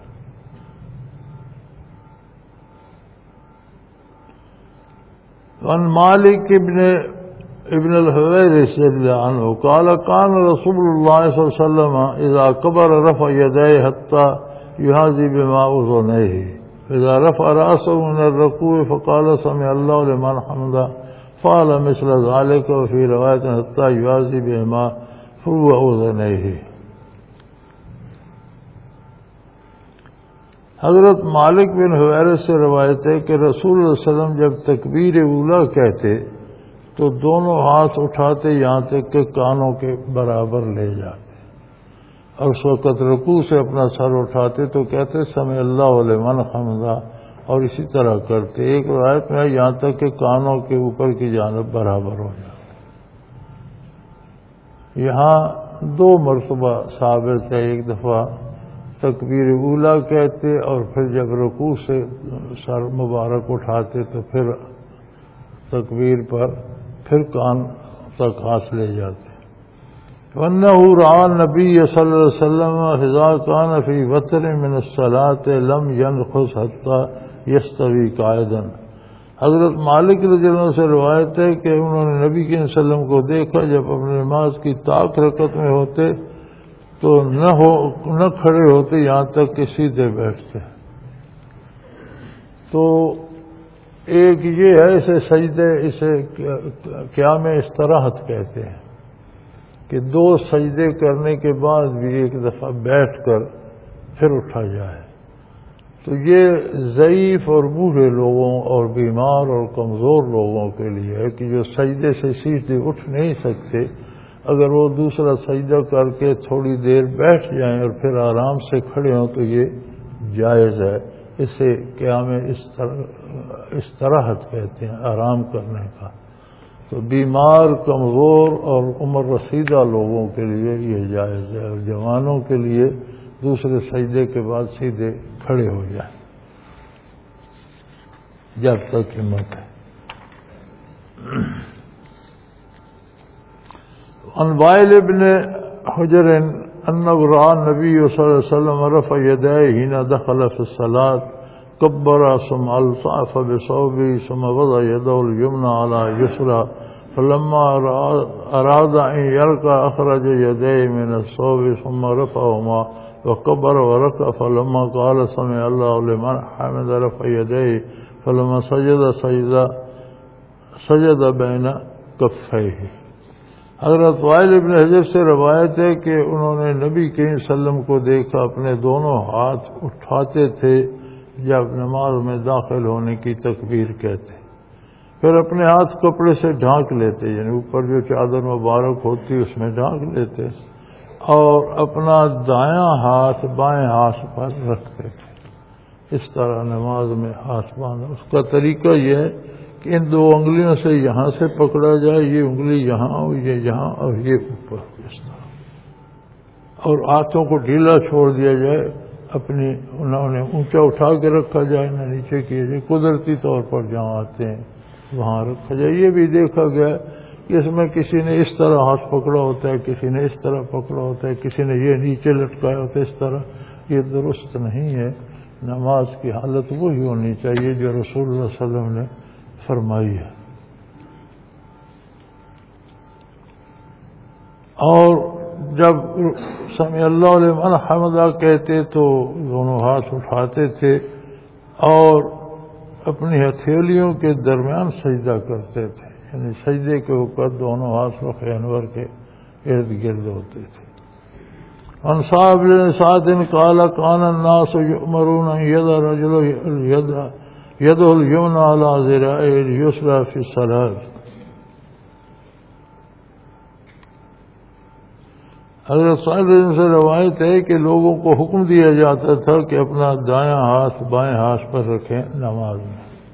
عن مالک ابن ابن الحویرث رضی اللہ عنہ قال کان رسول اللہ صلی اللہ علیہ وسلم اذا کبر رفع یدیہ حتی یحاذی بما اذنیہ فاذا رفع رأسه من الرکوع فقال سمع اللہ لمن حمدہ فعل مثل ذلك وفي روایت حتی یحاذی بما فروع اذنیہ. حضرت مالک بن حویرث سے روایت ہے کہ رسول اللہ علیہ وسلم جب تکبیر اولیٰ کہتے تو دونوں ہاتھ اٹھاتے یہاں تک کہ کانوں کے برابر لے جاتے، اور اس وقت رکوع سے اپنا سر اٹھاتے تو کہتے سمع اللہ لمن حمدہ، اور اسی طرح کرتے. ایک روایت میں یہاں تک کہ کانوں کے اوپر کی جانب برابر ہو جاتے. یہاں دو مرتبہ ثابت ہے، ایک دفعہ تکبیر اولیٰ کہتے اور پھر جب رکوع سے سر مبارک اٹھاتے تو پھر تکبیر پر پھر کان تک ہاتھ لے جاتے. وَأَنَّهُ رَأَى النَّبِيَّ صلی اللہ علیہ وسلم إِذَا كَانَ فِي وَتْرٍ مِّنَ الصَّلَاةِ لَمْ يَنْخُسْ حَتَّى يَسْتَوِي قَاعِدًا. حضرت مالک رضی اللہ عنہ سے روایت ہے کہ انہوں نے نبی کے وسلم کو دیکھا جب اپنے نماز کی طاق رکعت میں ہوتے تو نہ ہو نہ کھڑے ہوتے یہاں تک کہ سیدھے بیٹھتے. تو ایک یہ ہے اسے سجدے اسے قیام استراحت کہتے ہیں کہ دو سجدے کرنے کے بعد بھی ایک دفعہ بیٹھ کر پھر اٹھا جائے. تو یہ ضعیف اور بوڑھے لوگوں اور بیمار اور کمزور لوگوں کے لیے ہے کہ جو سجدے سے سیدھے اٹھ نہیں سکتے، اگر وہ دوسرا سجدہ کر کے تھوڑی دیر بیٹھ جائیں اور پھر آرام سے کھڑے ہوں تو یہ جائز ہے. اسے قیام استراحت کہتے ہیں، آرام کرنے کا. تو بیمار، کمزور اور عمر رسیدہ لوگوں کے لیے یہ جائز ہے، اور جوانوں کے لیے دوسرے سجدے کے بعد سیدھے کھڑے ہو جائیں جب تک ہمت ہے. عن وائل ابن حجر انه راى النبي صلى الله عليه وسلم رفع يديه حين دخل في الصلاة كبر ثم الطف بصوبه ثم وضع يده اليمنى على اليسرى فلما أراد أن يركع أخرج يديه من الصوب ثم رفعهما وكبر وركع فلما قال سمع الله لمن حمد رفع يديه فلما سجد سجد سجد بين كفيه. حضرت وائل ابن حجر سے روایت ہے کہ انہوں نے نبی کریم صلی اللہ علیہ وسلم کو دیکھا اپنے دونوں ہاتھ اٹھاتے تھے جب نماز میں داخل ہونے کی تکبیر کہتے، پھر اپنے ہاتھ کپڑے سے ڈھانک لیتے، یعنی اوپر جو چادر مبارک ہوتی اس میں ڈھانک لیتے، اور اپنا دایاں ہاتھ بائیں ہاتھ پر رکھتے تھے. اس طرح نماز میں ہاتھ باندھا. اس کا طریقہ یہ ہے کہ ان دو انگلیوں سے یہاں سے پکڑا جائے، یہ انگلی یہاں اور یہ یہاں اور یہ اوپر، اس طرح، اور ہاتھوں کو ڈھیلا چھوڑ دیا جائے. اپنی انہیں اونچا اٹھا کے رکھا جائے نہ نیچے کیے جائے. قدرتی طور پر جہاں آتے ہیں وہاں رکھا جائے. یہ بھی دیکھا گیا کہ اس میں کسی نے اس طرح ہاتھ پکڑا ہوتا ہے، کسی نے اس طرح پکڑا ہوتا ہے، کسی نے یہ نیچے لٹکایا ہوتا ہے اس طرح. یہ درست نہیں ہے. نماز کی حالت وہی ہونی چاہیے جو رسول اللہ صلی اللہ علیہ وسلم نے فرمائی ہے. اور جب سمع اللہ لمن حمدہ کہتے تو دونوں ہاتھ اٹھاتے تھے اور اپنی ہتھیلیوں کے درمیان سجدہ کرتے تھے، یعنی سجدے کے اوپر دونوں ہاتھ رخ انور کے ارد گرد ہوتے تھے. عن صاحب بن سعد قال كان الناس يؤمرون أن يضع الرجل يده اليمنى على ذراعه اليسرى في الصلاة. حضرت صاحب سے روایت ہے کہ لوگوں کو حکم دیا جاتا تھا کہ اپنا دایاں ہاتھ بائیں ہاتھ پر رکھیں نماز میں.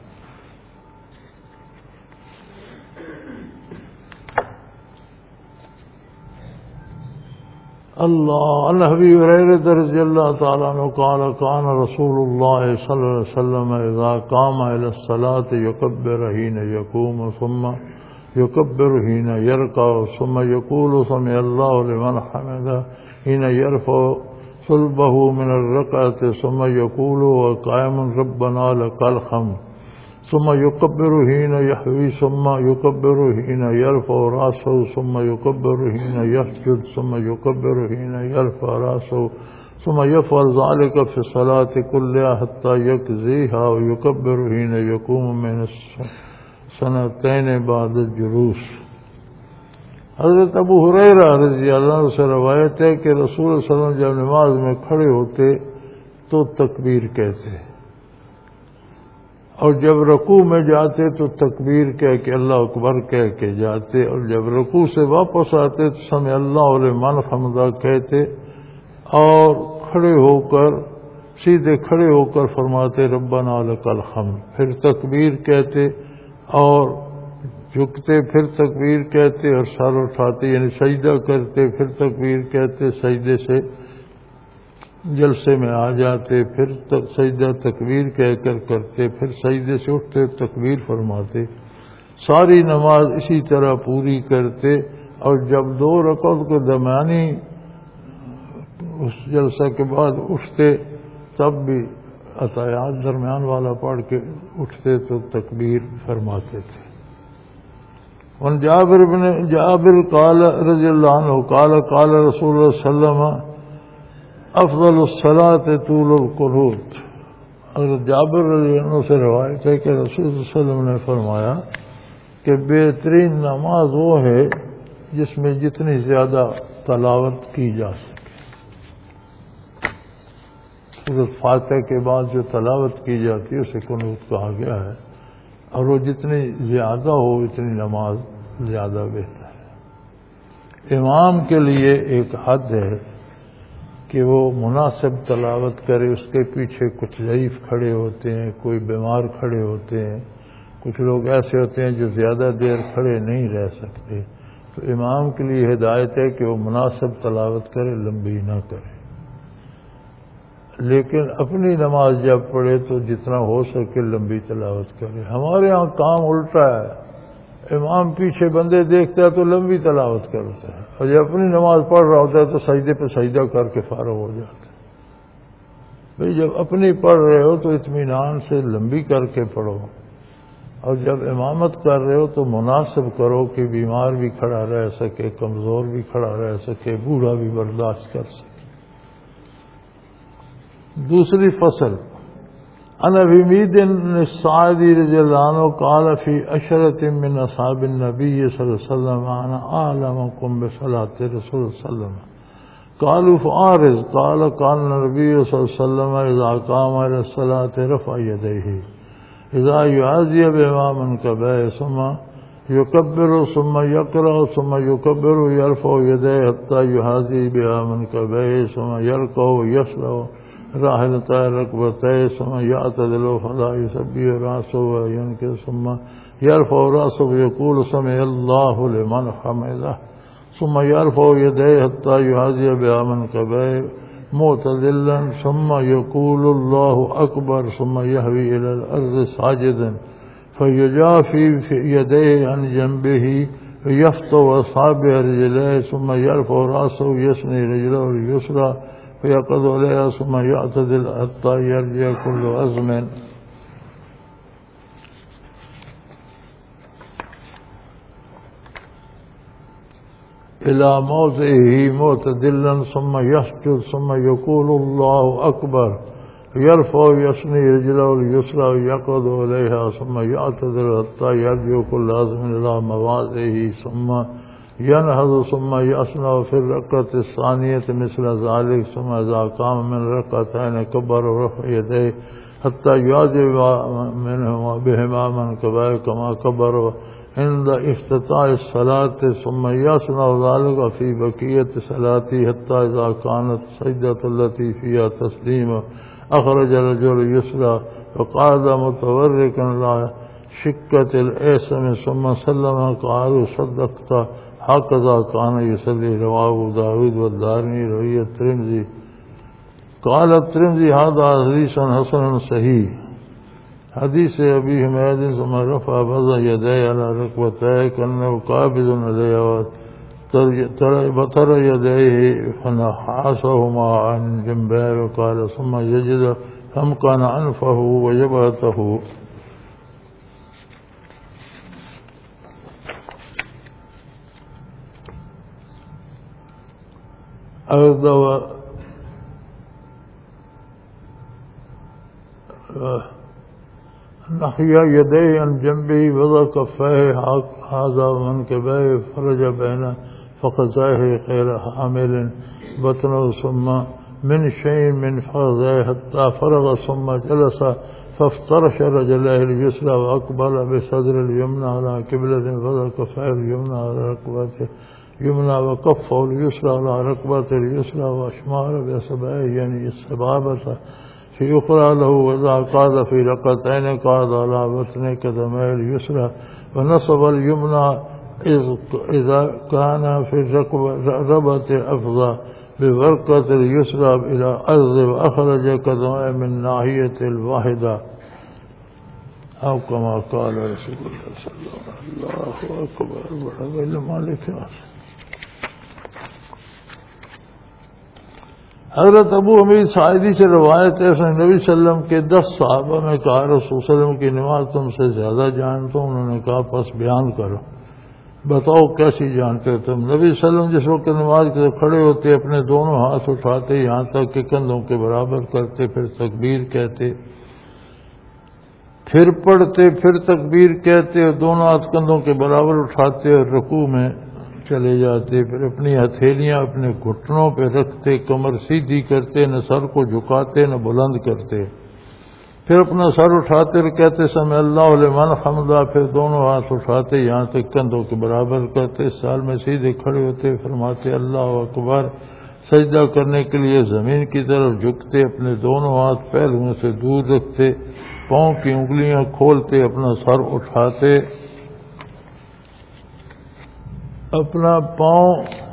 الله عن أبي هريرة رضي الله تعالى عنه قال كان رسول الله صلى الله عليه وسلم إذا قام إلى الصلاة يكبر حين يقوم ثم يكبر حين يركع ثم يقول سمع الله لمن حمده حين يرفع صلبه من الركعة ثم يقول وقائم ربنا لك الحمد ثم يكبر حين يحوي ثم يكبر حين يرفع رأسه ثم يكبر حين يسجد ثم يكبر حين يرفع رأسه ثم يفعل ذلك في الصلاة كلها حتى يقضيها ويكبر حين يقوم من السنتين بعد الجلوس. حضرت ابو ہریرہ رضی اللہ عنہ سے روایت ہے کہ رسول صلی اللہ علیہ وسلم جب نماز میں کھڑے ہوتے تو تکبیر کہتے اور جب رکوع میں جاتے تو تکبیر کہہ کے اللہ اکبر کہہ کے جاتے اور جب رکوع سے واپس آتے تو سمع اللہ لمن حمدہ کہتے اور کھڑے ہو کر سیدھے کھڑے ہو کر فرماتے ربنا لک الحمد. پھر تکبیر کہتے اور جھکتے پھر تکبیر کہتے اور سر اٹھاتے یعنی سجدہ کرتے پھر تکبیر کہتے سجدے سے جلسے میں آ جاتے پھر سجدہ تکبیر کہہ کر کرتے پھر سجدے سے اٹھتے تکبیر فرماتے. ساری نماز اسی طرح پوری کرتے اور جب دو رکعت کے درمیانی اس جلسہ کے بعد اٹھتے تب بھی عطایات درمیان والا پڑھ کے اٹھتے تو تکبیر فرماتے تھے. ان جابر بن جابر قال رضی اللہ عنہ قال قال رسول اللہ صلی اللہ علیہ وسلم افضل الصلاة طول القنوت. اگر جابر رضی اللہ عنہ سے روایت ہے کہ رسول صلی اللہ علیہ وسلم نے فرمایا کہ بہترین نماز وہ ہے جس میں جتنی زیادہ تلاوت کی جا سکے. سورۃ فاتحہ کے بعد جو تلاوت کی جاتی ہے اسے قنوت کہا گیا ہے اور وہ جتنی زیادہ ہو اتنی نماز زیادہ بہتر ہے. امام کے لیے ایک حد ہے کہ وہ مناسب تلاوت کرے. اس کے پیچھے کچھ ضعیف کھڑے ہوتے ہیں کوئی بیمار کھڑے ہوتے ہیں کچھ لوگ ایسے ہوتے ہیں جو زیادہ دیر کھڑے نہیں رہ سکتے تو امام کے لیے ہدایت ہے کہ وہ مناسب تلاوت کرے لمبی نہ کرے. لیکن اپنی نماز جب پڑھے تو جتنا ہو سکے لمبی تلاوت کرے. ہمارے ہاں کام الٹا ہے. امام پیچھے بندے دیکھتا ہے تو لمبی تلاوت کرتا ہے اور جب اپنی نماز پڑھ رہا ہوتا ہے تو سجدے پہ سجدہ کر کے فارغ ہو جاتا ہے. بھئی جب اپنی پڑھ رہے ہو تو اطمینان سے لمبی کر کے پڑھو اور جب امامت کر رہے ہو تو مناسب کرو کہ بیمار بھی کھڑا رہ سکے کمزور بھی کھڑا رہ سکے بوڑھا بھی برداشت کر سکے. دوسری فصل عن ابي ميد الساعدي رضي الله عنه قال في عشرة من اصحاب النبي صلى الله عليه وسلم انا اعلمكم بصلاة الرسول صلى الله عليه وسلم قالوا فارز قال كان النبي صلى الله عليه وسلم اذا قام الى الصلاة رفع يديه اذا يعزي بامام كبير ثم يكبر ثم يقرأ ثم يكبر يرفع يديه حتى يعزي بامام كبير ثم يركع ويسجد راحلتا ركبتيه ثم يعتدل فلا يسبح رأسه وينكر ثم يرفع رأسه ويقول سمع الله لمن حمده ثم يرفع يديه حتى يعزي بها منكبيه معتدلا ثم يقول الله أكبر ثم يهوي إلى الأرض ساجدا فيجافي في يديه عن جنبه ويفتح أصابع رجليه ثم يرفع رأسه ويثني رجله اليسرى فيقض عليها ثم يعتدل حتى يرجع كل عزم إلى موضعه معتدلا ثم يسجد ثم يقول الله أكبر يرفع يثني رجله اليسرى ويقض عليها ثم يعتدل حتى يرجع كل عزم إلى مواضعه ثم ينهض ثم يصنع في الركعة الثانية مثل ذلك ثم إذا قام من ركعتين كبر ورفع يديه حتى يواجه منهما بهما منكبيه كما كبر عند افتتاح الصلاة ثم يصنع ذلك في بقية صلاته حتى إذا كانت سجدة التي فيها تسليم أخرج الرجل يسرى فقعد متوركا لا شكة الأيسم ثم سلم قالوا صدقت هكذا كان يصلي. رواه أبو داود والدارمي رواه الترمذي. قال الترمذي هذا حديث حسن صحيح. حديث أبي حميد ثم رفع بعض يديه على ركبتيه كأنه قابض عليها وتر يديه فنحاسهما عن جنبيه وقال ثم يجد خمقا أنفه وجبهته. أغضب نحيا يديه عن جنبه وضع كفيه هذا منكبيه فرج بين فخذيه غير حامل بطنه ثم من شيء من فخذيه حتى فرغ ثم جلس فافترش رجليه اليسرى وأقبل بصدر اليمنى على قبلة وضع كفيه اليمنى على ركبته يمنى وكفه اليسرى على ركبته اليسرى وأشمار بأصبعيه يعني السبابة في أخرى له. وإذا قال في ركعتين قال على بطن قدميه اليسرى ونصب اليمنى إذا كان في الركبة أفضى بورقة اليسرى إلى أرض وأخرج قدميه من ناحية الواحدة أو كما قال رسول الله صلى الله عليه وسلم. الله أكبر. بڑا مالک حضرت ابو حمید ساعدی سے روایت ہے، اس نے نبی صلی اللہ علیہ وسلم کے دس صحابہ میں کہا رسول صلی اللہ علیہ وسلم کی نماز تم سے زیادہ جانتا ہوں. انہوں نے کہا پس بیان کرو، بتاؤ کیسی جانتے ہو تم؟ نبی صلی اللہ علیہ وسلم جس وقت نماز کے کھڑے ہوتے اپنے دونوں ہاتھ اٹھاتے یہاں تک کہ کندھوں کے برابر کرتے، پھر تکبیر کہتے، پھر پڑھتے، پھر تکبیر کہتے اور دونوں ہاتھ کندھوں کے برابر اٹھاتے اور رکوع میں چلے جاتے، پھر اپنی ہتھیلیاں اپنے گھٹنوں پہ رکھتے، کمر سیدھی کرتے، نہ سر کو جھکاتے نہ بلند کرتے، پھر اپنا سر اٹھاتے اور کہتے سمع اللہ لمن حمدہ، پھر دونوں ہاتھ اٹھاتے یہاں تک کندھوں کے برابر کرتے، سال میں سیدھے کھڑے ہوتے، فرماتے اللہ اکبر، سجدہ کرنے کے لیے زمین کی طرف جھکتے، اپنے دونوں ہاتھ پہلوؤں سے دور رکھتے، پاؤں کی انگلیاں کھولتے، اپنا سر اٹھاتے، اپنا پاؤں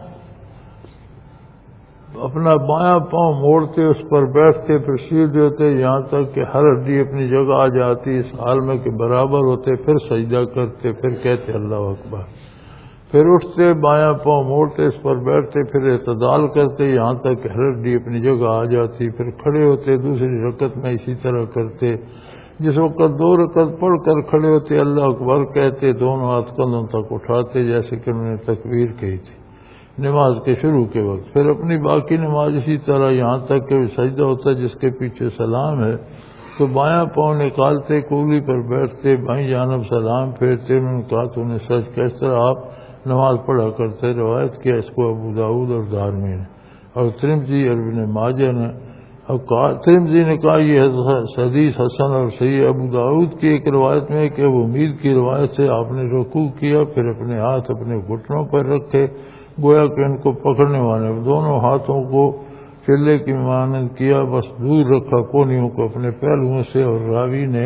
اپنا بایاں پاؤں موڑتے، اس پر بیٹھتے، پھر سیدھے ہوتے یہاں تک کہ ہر ہڈی اپنی جگہ آ جاتی، اس حال میں کہ برابر ہوتے، پھر سجدہ کرتے، پھر کہتے اللہ اکبر، پھر اٹھتے، بایاں پاؤں موڑتے، اس پر بیٹھتے، پھر اعتدال کرتے یہاں تک کہ ہر ہڈی اپنی جگہ آ جاتی، پھر کھڑے ہوتے، دوسری رکعت میں اسی طرح کرتے، جس وقت دو رکعت پڑھ کر کھڑے ہوتے اللہ اکبر کہتے، دونوں ہاتھ کندھوں تک اٹھاتے جیسے کہ انہوں نے تکبیر کہی تھی نماز کے شروع کے وقت، پھر اپنی باقی نماز اسی طرح یہاں تک کہ سجدہ ہوتا جس کے پیچھے سلام ہے تو بایاں پاؤں نکالتے، کولی پر بیٹھتے، بائیں جانب سلام پھیرتے. انہوں نے کہا تو نے سچ کس طرح آپ نماز پڑھا کرتے؟ روایت کیا اس کو ابو داؤد اور دارمی نے اور ترمذی اور ابن ماجہ نے. اور ترمذی نے کہا یہ حدیث حسن اور صحیح. ابو داؤد کی ایک روایت میں کہ ابو امید کی روایت سے آپ نے رکوع کیا، پھر اپنے ہاتھ اپنے گھٹنوں پر رکھے گویا کہ ان کو پکڑنے والے، دونوں ہاتھوں کو چلے کی مانند کیا، بس دور رکھا کونیوں کو اپنے پہلوؤں سے. اور راوی نے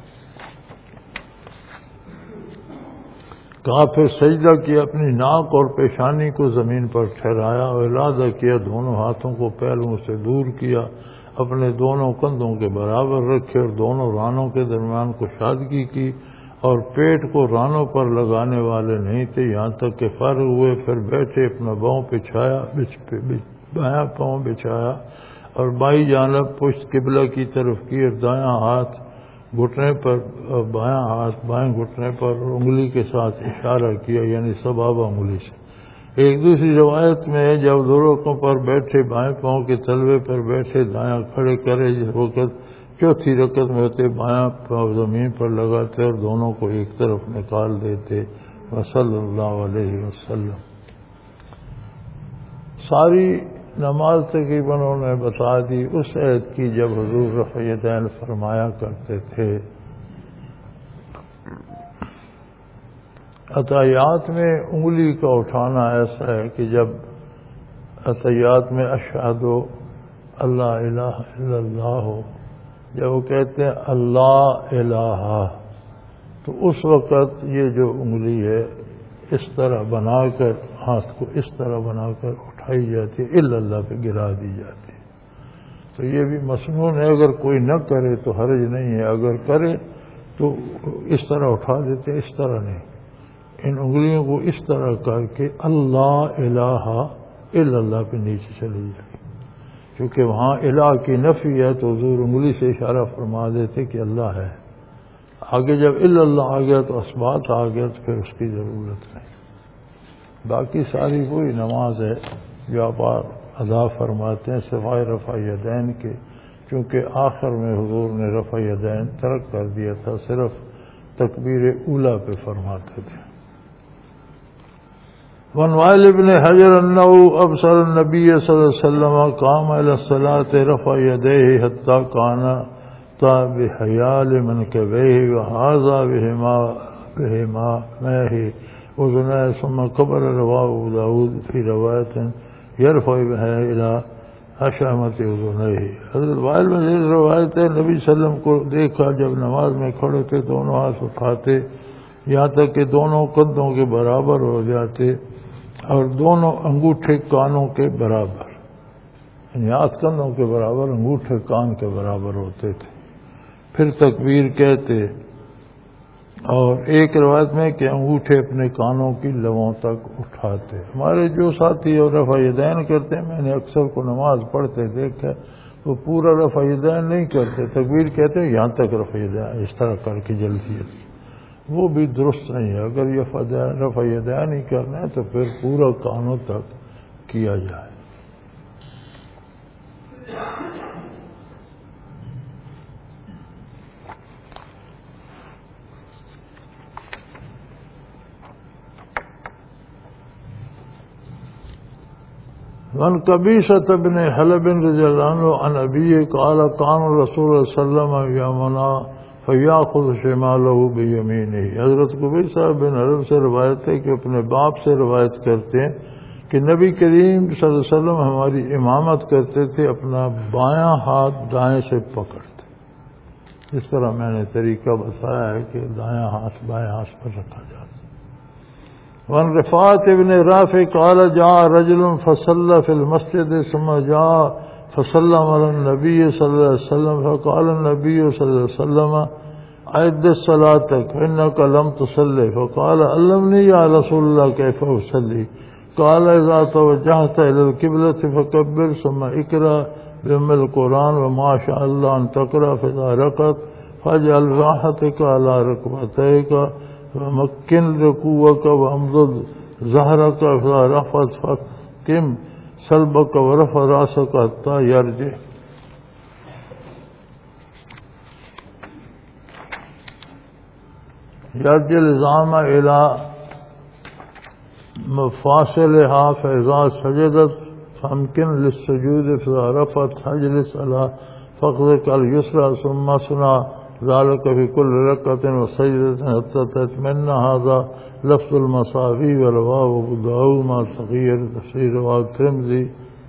کہا پھر سجدہ کیا، اپنی ناک اور پیشانی کو زمین پر ٹھہرایا اور ارادہ کیا، دونوں ہاتھوں کو پہلوؤں سے دور کیا، اپنے دونوں کندھوں کے برابر رکھے اور دونوں رانوں کے درمیان کشادگی کی اور پیٹ کو رانوں پر لگانے والے نہیں تھے یہاں تک کہ فارغ ہوئے. پھر بیٹھے، اپنا باؤں بچھایا، بایاں پاؤں بچھایا اور بائیں جانب پشت قبلہ کی طرف کی اور دایاں ہاتھ گھٹنے پر، بایاں ہاتھ بائیں گھٹنے پر اور انگلی کے ساتھ اشارہ کیا یعنی سبابہ انگلی سے. ایک دوسری روایت میں جب دو رکعتوں پر بیٹھے بائیں پاؤں کے تلوے پر بیٹھے دایاں کھڑے کرے، جس وقت چوتھی رکعت میں ہوتے بایاں پاؤں زمین پر لگاتے اور دونوں کو ایک طرف نکال دیتے. وصلی اللہ علیہ وسلم. ساری نماز تقریباً انہوں نے بتا دی اس عید کی جب حضور رفع یدین فرمایا کرتے تھے۔ عطیات میں انگلی کا اٹھانا ایسا ہے کہ جب عطیات میں اشہد اللہ الہ الا اللہ ہو، جب وہ کہتے ہیں اللہ الہ، تو اس وقت یہ جو انگلی ہے اس طرح بنا کر، ہاتھ کو اس طرح بنا کر اٹھائی جاتی ہے، الا اللہ پہ گرا دی جاتی ہے۔ تو یہ بھی مسنون ہے، اگر کوئی نہ کرے تو حرج نہیں ہے، اگر کرے تو اس طرح اٹھا دیتے، اس طرح نہیں، ان انگلیوں کو اس طرح کر کے اللہ الہ الا اللہ پہ نیچے چلی جائے، کیونکہ وہاں الہ کی نفی ہے تو حضور انگلی سے اشارہ فرما دیتے کہ اللہ ہے۔ آگے جب الا اللہ آ گیا تو اثبات آ گیا تو پھر اس کی ضرورت نہیں۔ باقی ساری وہی نماز ہے جو آپ ادا فرماتے ہیں سوائے رفع یدین کے، چونکہ آخر میں حضور نے رفع یدین ترک کر دیا تھا، صرف تکبیر اولا پہ فرماتے تھے۔ وعن وائل بن حجر انه ابصر النبي صلی اللہ علیہ وسلم قام الى الصلاة رفع يديه حتى كان بحيال منكبيه وهذا بهما بهما ماهي اذنيه ثم كبر، رواه ابو داود في رواية يرفع بها الى حشمة اذنيه۔ حضرت وائل میں روایت ہے نبی صلی اللہ علیہ وسلم کو دیکھا جب نماز میں کھڑے تھے دونوں ہاتھ اٹھاتے یہاں تک کہ دونوں کندھوں کے برابر ہو جاتے اور دونوں انگوٹھے کانوں کے برابر، یعنی ہاتھ کندھوں کے برابر، انگوٹھے کان کے برابر ہوتے تھے، پھر تکبیر کہتے، اور ایک روایت میں کہ انگوٹھے اپنے کانوں کی لبوں تک اٹھاتے۔ ہمارے جو ساتھی اور رفع یدین کرتے ہیں، میں نے اکثر کو نماز پڑھتے دیکھا، وہ پورا رفع یدین نہیں کرتے، تکبیر کہتے یہاں تک رفع یدین اس طرح کر کے جلدی جلدی، وہ بھی درست نہیں ہے۔ اگر یہ رفع یدین ہی کرنا ہے تو پھر پورا کانوں تک کیا جائے۔ وعن قبیصة بن حلب رضی اللہ عنہ عن ابیہ قال کان رسول اللہ صلی اللہ علیہ وسلم یامنا فیاخذ شمالہ بیمینہ۔ حضرت قبیصہ بن حلب سے روایت ہے کہ اپنے باپ سے روایت کرتے ہیں کہ نبی کریم صلی اللہ علیہ وسلم ہماری امامت کرتے تھے، اپنا بایاں ہاتھ دائیں سے پکڑتے، اس طرح میں نے طریقہ بتایا ہے کہ دایاں ہاتھ بایاں ہاتھ پر رکھا جاتا۔ وعن رفاعة بن رافع قال جاء رجل فصلى في المسجد ثم جاء فسلم على النبي صلى الله عليه وسلم فقال النبي صلى الله عليه وسلم أعد صلاتك فإنك لم تصلي، فقال علمني يا رسول الله كيف أصلي، قال إذا توجهت إلى القبلة فكبر ثم اقرأ بأم القرآن وما شاء الله أن تقرأ، فإذا ركعت فاجعل راحتك على ركبتيك ومكن ركوعك وامدد ظهرك، فإذا رفعت فقم صلبك ورفع رأسك حتى يرجع۔ يرجع العظام إلى مفاصلها، فإذا سجدت فامكن للسجود، فإذا رفعت فاجلس على فخذك اليسرى، ثم صنع ذلك في كل ركعة وسجدة حتى تتمنى۔ هذا لفظ المصافي ورواه أبو داود مع تغيير تفسير، رواه الترمذي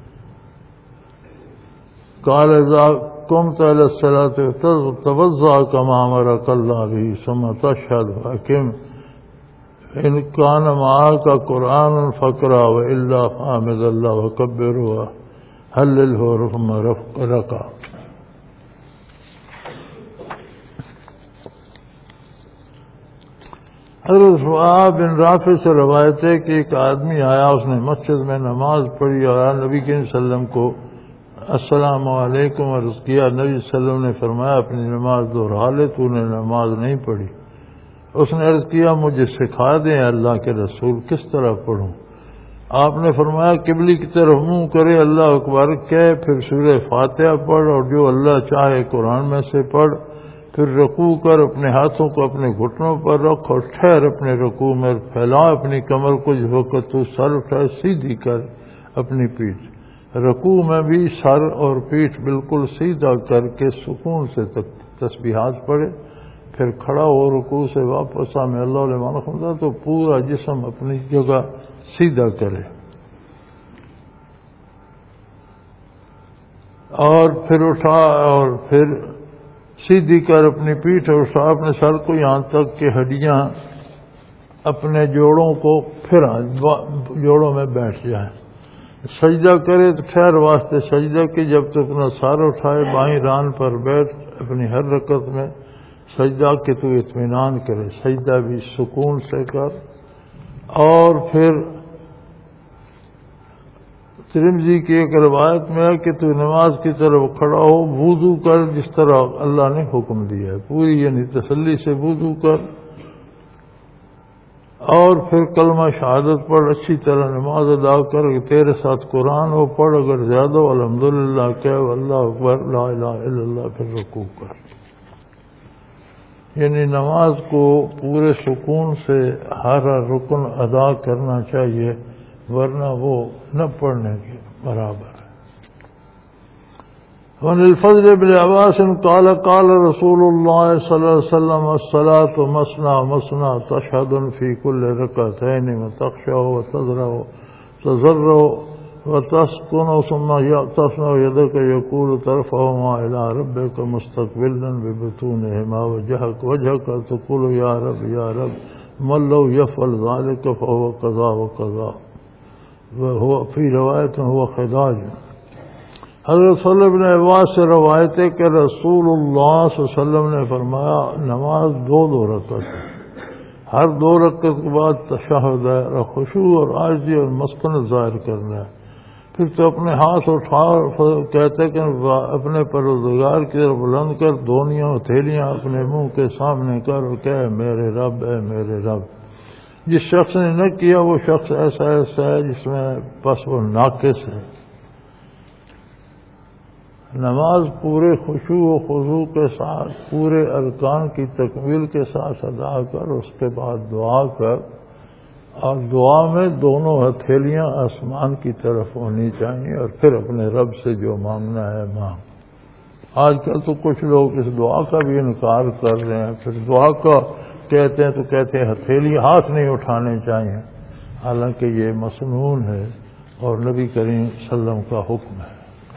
قال إذا قمت إلى الصلاة توضأ كما أمرك الله به ثم تشهد فأقم، إن كان معك قرآن فاقرأ وإلا فحمد الله وكبر وهلله ثم ركع۔ حضرت رفاعہ بن رافع سے روایت ہے کہ ایک آدمی آیا، اس نے مسجد میں نماز پڑھی اور نبی کریم صلی اللہ علیہ وسلم کو السلام علیکم عرض کیا۔ نبی صلی اللہ علیہ وسلم نے فرمایا اپنی نماز دہرا لے، تو نے نماز نہیں پڑھی۔ اس نے عرض کیا مجھے سکھا دیں اللہ کے رسول کس طرح پڑھوں؟ آپ نے فرمایا قبلے کی طرف منہ کرے، اللہ اکبر کہے، پھر سورہ فاتحہ پڑھ اور جو اللہ چاہے قرآن میں سے پڑھ، پھر رکوع کر اپنے ہاتھوں کو اپنے گھٹنوں پر رکھ اور ٹھہر اپنے رکوع میں، پھیلا اپنی کمر کو، جس وقت تو سر اٹھائے سیدھی کر، اپنی پیٹھ. رکوع میں بھی سر اور پیٹھ بالکل سیدھا کر کے سکون سے تسبیحات پڑھے، پھر کھڑا ہو رکوع سے واپس آ میں اللہ لمن حمدہ تو پورا جسم اپنی جگہ سیدھا کرے، اور پھر اٹھا اور پھر سیدھی کر اپنی پیٹھ اور اٹھا اپنے سر کو یہاں تک کہ ہڈیاں اپنے جوڑوں کو پھر جوڑوں میں بیٹھ جائیں. سجدہ کرے تو ٹھہر واسطے سجدہ کی، جب تک اپنا سر اٹھائے بائیں ران پر بیٹھ اپنی ہر رکعت میں سجدہ کہ تو اطمینان کرے، سجدہ بھی سکون سے کر. اور پھر ترمذی کی ایک روایت میں ہے کہ تو نماز کی طرف کھڑا ہو، وضو کر جس طرح اللہ نے حکم دیا ہے، پوری یعنی تسلی سے وضو کر، اور پھر کلمہ شہادت پڑھ، اچھی طرح نماز ادا کر، تیرے ساتھ قرآن ہو پڑھ، اگر زیادہ ہو الحمدللہ کہہ، اللہ اکبر لا الہ الا اللہ، پھر رکوع کر. یعنی نماز کو پورے سکون سے ہر رکن ادا کرنا چاہیے، ورنہ وہ نہ پڑھنے کے برابر ہے. وعن الفضل بن عباس قال قال رسول الله صلى الله عليه وسلم الصلاة مثنى مثنى تشهد في كل ركعتين وتخشع وتضرع تضرع وتسكن ثم تصنع يدك يقول ترفعهما إلى ربك مستقبلا ببطونهما وجهك وجهك تقول يا رب يا رب من لو يفعل ذلك فهو قضى وقضى وهو في رواية هو خداج. حضرت صلی اللہ بن عباس سے روایت ہے کہ رسول اللہ صلی اللہ علیہ وسلم نے فرمایا نماز دو دو رکعت ہے، ہر دو رکعت کے بعد تشہد ہے اور خشوع اور عاجزی اور مسکنت ظاہر کرنا ہے. پھر تو اپنے ہاتھ اٹھا کہتے کہ اپنے پروردگار کی طرف بلند کر، دونوں ہتھیلیاں اپنے منہ کے سامنے کر اور کہے میرے رب اے میرے رب. جس شخص نے نہ کیا وہ شخص ایسا ایسا ہے جس میں بس وہ ناقص ہے. نماز پورے خشوع و خضوع کے ساتھ پورے ارکان کی تکمیل کے ساتھ ادا کر، اس کے بعد دعا کر، اور دعا میں دونوں ہتھیلیاں آسمان کی طرف ہونی چاہیے، اور پھر اپنے رب سے جو مانگنا ہے مانگ. آج کل تو کچھ لوگ اس دعا کا بھی انکار کر رہے ہیں، پھر دعا کا کہتے ہیں تو کہتے ہیں ہتھیلی ہاتھ نہیں اٹھانے چاہیے، حالانکہ یہ مسنون ہے اور نبی کریم صلی اللہ علیہ وسلم کا حکم ہے.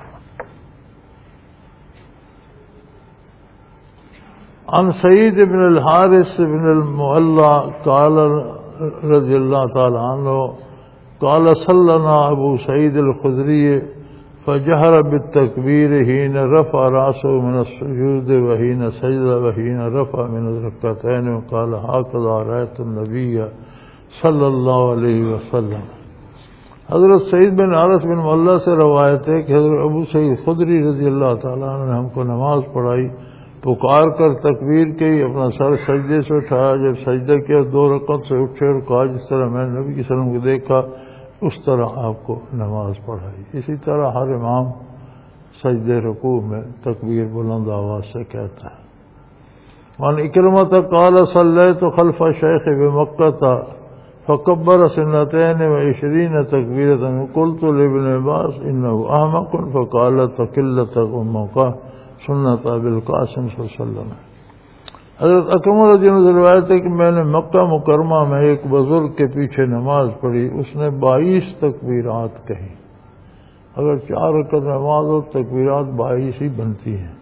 عن سعید بن الحارث بن المعلى قال رضی اللہ تعالی عنہ قال صلنا ابو سعید الخدری فجهر بالتكبير حين رفع راسه من السجود وحين سجد وحين رفع من الركعتين وقال هكذا رأيت النبي صلی اللہ علیہ وسلم. حضرت سعید بن حارث بن معلى سے روایت ہے کہ حضرت ابو سعید خدری رضی اللہ تعالیٰ عنہ نے ہم کو نماز پڑھائی، پکار کر تکبیر کی، اپنا سر سجدے سے اٹھایا، جب سجدہ کیا دو رکعت سے اٹھے اور کہا جس طرح میں نے نبی صلی اللہ علیہ وسلم کو دیکھا اس طرح آپ کو نماز پڑھائی. اسی طرح ہر امام سجدے رکوع میں تکبیر بلند آواز سے کہتا ہے. وعن اکرمۃ قال صلیت خلف شیخ بمکہ فکبر سنتین وعشرین تکبیرۃ قلت لابن عباس انہ احمق فقال تقلت امک سنت ابی القاسم صلی اللہ علیہ وسلم. حضرت اکرم رضی اللہ عنہ روایت ہے کہ میں نے مکہ مکرمہ میں ایک بزرگ کے پیچھے نماز پڑھی، اس نے بائیس تکبیرات کہیں. اگر چار رکعت نماز ہو تکبیرات بائیس ہی بنتی ہیں.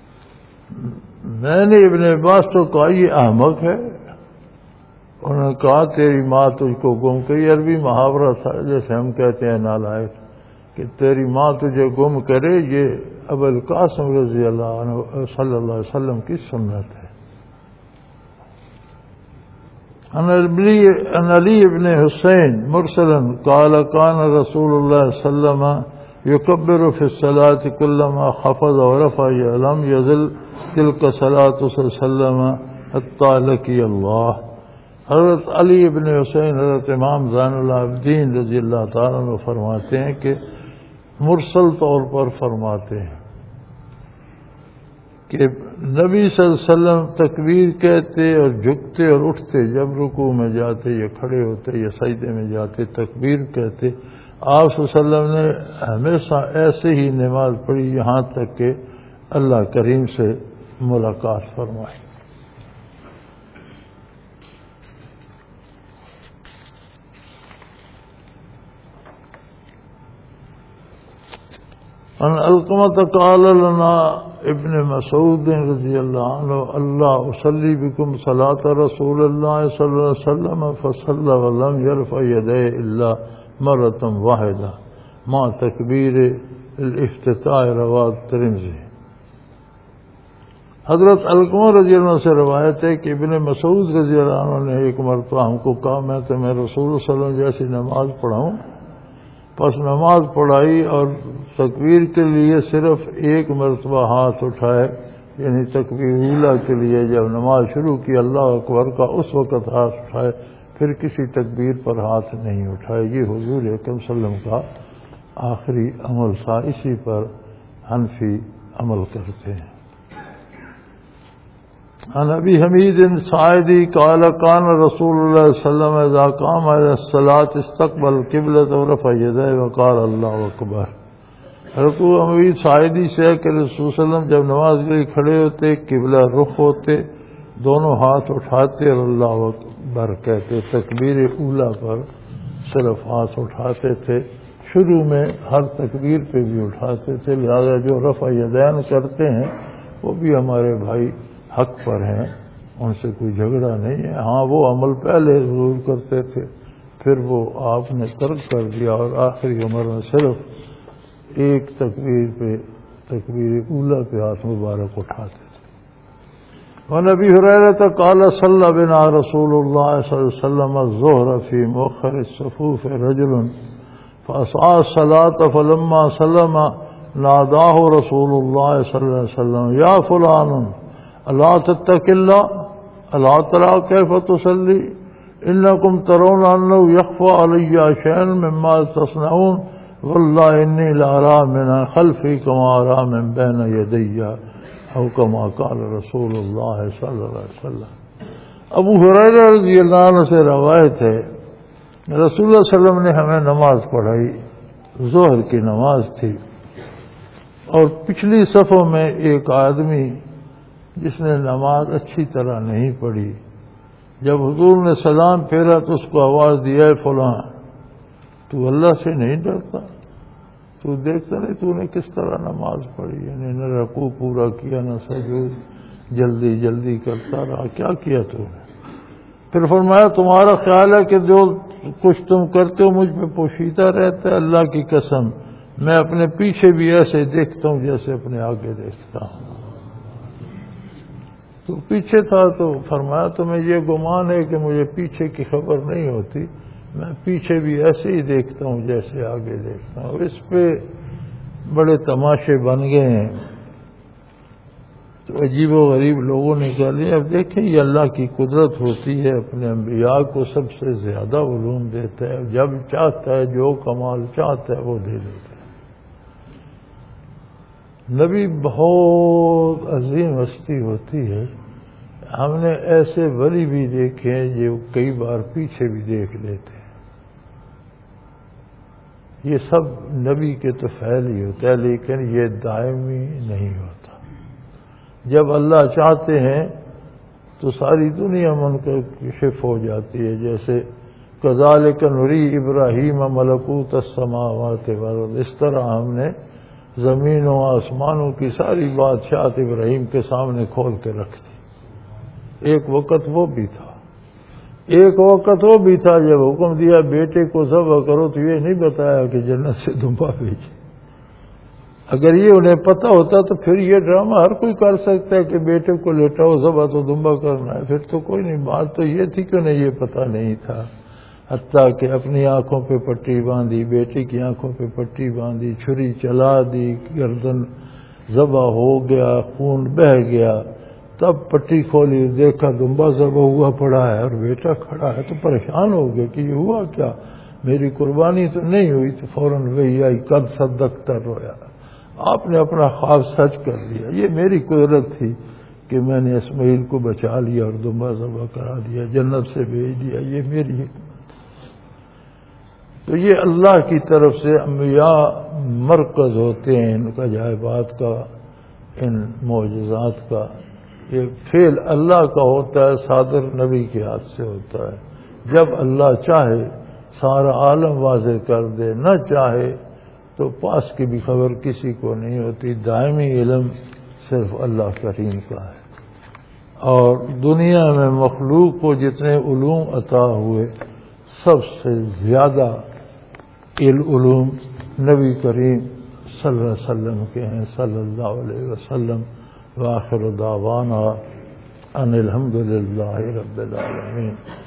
میں نے ابن عباس تو کہا یہ احمق ہے. انہوں نے کہا تیری ماں تجھ کو گم کری. عربی محاورہ تھا جیسے ہم کہتے ہیں نالائق، کہ تیری ماں تجھے گم کرے، یہ ابو القاسم رضی اللہ عنہ صلی اللہ علیہ وسلم کی سنت ہے. عن علی ابن حسین مرسلا قال كان رسول اللہ صلی اللہ علیہ وسلم يكبر في الصلاة كلما خفض ورفع لم يزل تلك صلاة صلی اللہ علیہ وسلم حتى لقي اللہ. حضرت علی ابن حسین حضرت امام زین العابدین رضی اللہ تعالیٰ عنہ فرماتے ہیں کہ مرسل طور پر فرماتے ہیں کہ نبی صلی اللہ علیہ وسلم تکبیر کہتے اور جھکتے اور اٹھتے، جب رکوع میں جاتے یا کھڑے ہوتے یا سجدے میں جاتے تکبیر کہتے، آپ صلی اللہ علیہ وسلم نے ہمیشہ ایسے ہی نماز پڑھی یہاں تک کہ اللہ کریم سے ملاقات فرمائی۔ ان علقمۃ قال لنا ابن مسعود رضی اللہ عنہ اللہ اصلی بکم صلاۃ رسول اللہ صلی اللہ علیہ وسلم فصلی ولم یرفع یدیہ الا مرۃ واحدہ مع تکبیر الافتتاح، رواه الترمذی۔ حضرت علقمہ رضی اللہ عنہ سے روایت ہے کہ ابن مسعود رضی اللہ عنہ نے ایک مرتبہ ہم کو کہا میں تمہیں رسول صلی اللہ علیہ وسلم جیسی نماز پڑھاؤں؟ پس نماز پڑھائی اور تکبیر کے لیے صرف ایک مرتبہ ہاتھ اٹھائے، یعنی تکبیر اولیٰ کے لیے جب نماز شروع کی اللہ اکبر کا اس وقت ہاتھ اٹھائے، پھر کسی تکبیر پر ہاتھ نہیں اٹھائے۔ یہ حضور اکرم صلی اللہ علیہ وسلم کا آخری عمل تھا، اسی پر حنفی عمل کرتے ہیں۔ عن ابی حمید ساعدی قال کان رسول اللہ صلی اللہ علیہ وسلم اذا قام الى الصلاۃ استقبل القبلۃ ورفع یدیہ وقال اللہ اکبر۔ حضرت ابی ساعدی سے کہ رسول صلی اللہ علیہ وسلم جب نماز کے لیے کھڑے ہوتے قبلہ رخ ہوتے، دونوں ہاتھ اٹھاتے اور اللہ اکبر کہتے، تکبیر اولیٰ پر صرف ہاتھ اٹھاتے تھے، شروع میں ہر تکبیر پہ بھی اٹھاتے تھے، لہذا جو رفع یدین کرتے ہیں وہ بھی ہمارے بھائی حق پر ہیں، ان سے کوئی جھگڑا نہیں ہے۔ ہاں وہ عمل پہلے ضرور کرتے تھے، پھر وہ آپ نے ترک کر دیا اور آخری عمر میں صرف ایک تکبیر پہ تکبیر اولیٰ پہ ہاتھ مبارک اٹھاتے تھے۔ وَنَبِي هُرَيْرَةَ قَالَ صَلَّى بِنَا رَسُولُ اللَّهِ صلی اللہ علیہ وسلم الظُّهْرَ فِي مُؤَخِّرِ الصُّفُوفِ رَجُلٌ فَأَسْعَى الصَّلَاةَ فَلَمَّا سَلَمَ نَادَاهُ رَسُولُ اللَّهِ صلی اللہ علیہ وسلم يَا فُلَانٌ الا تتق اللہ الا ترى كيف تصلي انكم ترون انه يخفى علي شيء مما تصنعون والله اني لارى من خلفي كما ارى من بين يدي او كما قال رسول الله صلی اللہ علیہ وسلم۔ ابو ہریرہ رضی اللہ عنہ سے روایت ہے رسول اللہ صلی اللہ علیہ وسلم نے ہمیں نماز پڑھائی، ظہر کی نماز تھی، اور پچھلی صفوں میں ایک آدمی جس نے نماز اچھی طرح نہیں پڑھی، جب حضور نے سلام پھیرا تو اس کو آواز دیا، ہے فلاں تو اللہ سے نہیں ڈرتا؟ تو دیکھتا نہیں تو نے کس طرح نماز پڑھی، یعنی نہ رکوع پورا کیا نہ سجود، جلدی جلدی کرتا رہا، کیا کیا تو نے؟ پھر فرمایا تمہارا خیال ہے کہ جو کچھ تم کرتے ہو مجھ پہ پوشیدہ رہتا ہے، اللہ کی قسم میں اپنے پیچھے بھی ایسے دیکھتا ہوں جیسے اپنے آگے دیکھتا ہوں۔ تو پیچھے تھا تو فرمایا تمہیں یہ گمان ہے کہ مجھے پیچھے کی خبر نہیں ہوتی، میں پیچھے بھی ایسے ہی دیکھتا ہوں جیسے آگے دیکھتا ہوں۔ اس پہ بڑے تماشے بن گئے ہیں، تو عجیب و غریب لوگوں نے کہا لیا اب دیکھیں یہ اللہ کی قدرت ہوتی ہے، اپنے انبیاء کو سب سے زیادہ علوم دیتا ہے، جب چاہتا ہے جو کمال چاہتا ہے وہ دے دیتا ہے۔ نبی بہت عظیم ہستی ہوتی ہے، ہم نے ایسے ولی بھی دیکھے ہیں جو کئی بار پیچھے بھی دیکھ لیتے ہیں۔ یہ سب نبی کے تو فعل ہی ہوتا ہے، لیکن یہ دائمی نہیں ہوتا۔ جب اللہ چاہتے ہیں تو ساری دنیا منکشف ہو جاتی ہے، جیسے کذالک نری ابراہیم ملکوت السماوات والارض، اس طرح ہم نے زمین و آسمانوں کی ساری بادشاہت ابراہیم کے سامنے کھول کے رکھ دی۔ ایک وقت وہ بھی تھا ایک وقت وہ بھی تھا جب حکم دیا بیٹے کو ذبح کرو تو یہ نہیں بتایا کہ جنت سے دمبا بھیجے۔ اگر یہ انہیں پتہ ہوتا تو پھر یہ ڈرامہ ہر کوئی کر سکتا ہے کہ بیٹے کو لیٹاؤ ذبح تو دمبا کرنا ہے، پھر تو کوئی نہیں۔ بات تو یہ تھی کہ انہیں یہ پتہ نہیں تھا، حتیٰ کہ اپنی آنکھوں پہ پٹی باندھی، بیٹی کی آنکھوں پہ پٹی باندھی، چھری چلا دی، گردن ذبح ہو گیا، خون بہہ گیا، تب پٹی کھولی، دیکھا دمبا ذبح ہوا پڑا ہے اور بیٹا کھڑا ہے، تو پریشان ہو گئے کہ یہ ہوا کیا، میری قربانی تو نہیں ہوئی۔ تو فوراً وہی آئی، قد صدقت، رویا، آپ نے اپنا خواب سچ کر لیا، یہ میری قدرت تھی کہ میں نے اسماعیل کو بچا لیا اور دمبا ذبح کرا دیا، جنت سے بھیج دیا، یہ میری حکمت۔ تو یہ اللہ کی طرف سے انبیاء مرکز ہوتے ہیں ان کا عجائبات کا، ان معجزات کا۔ یہ فعل اللہ کا ہوتا ہے، صادر نبی کے ہاتھ سے ہوتا ہے۔ جب اللہ چاہے سارا عالم واضح کر دے، نہ چاہے تو پاس کی بھی خبر کسی کو نہیں ہوتی۔ دائمی علم صرف اللہ کریم کا ہے۔ اور دنیا میں مخلوق کو جتنے علوم عطا ہوئے، سب سے زیادہ علوم نبی کریم صلی اللہ علیہ وسلم کے ہیں، صلی اللہ علیہ وسلم۔ وآخر دعوانا ان الحمد للہ رب العالمین۔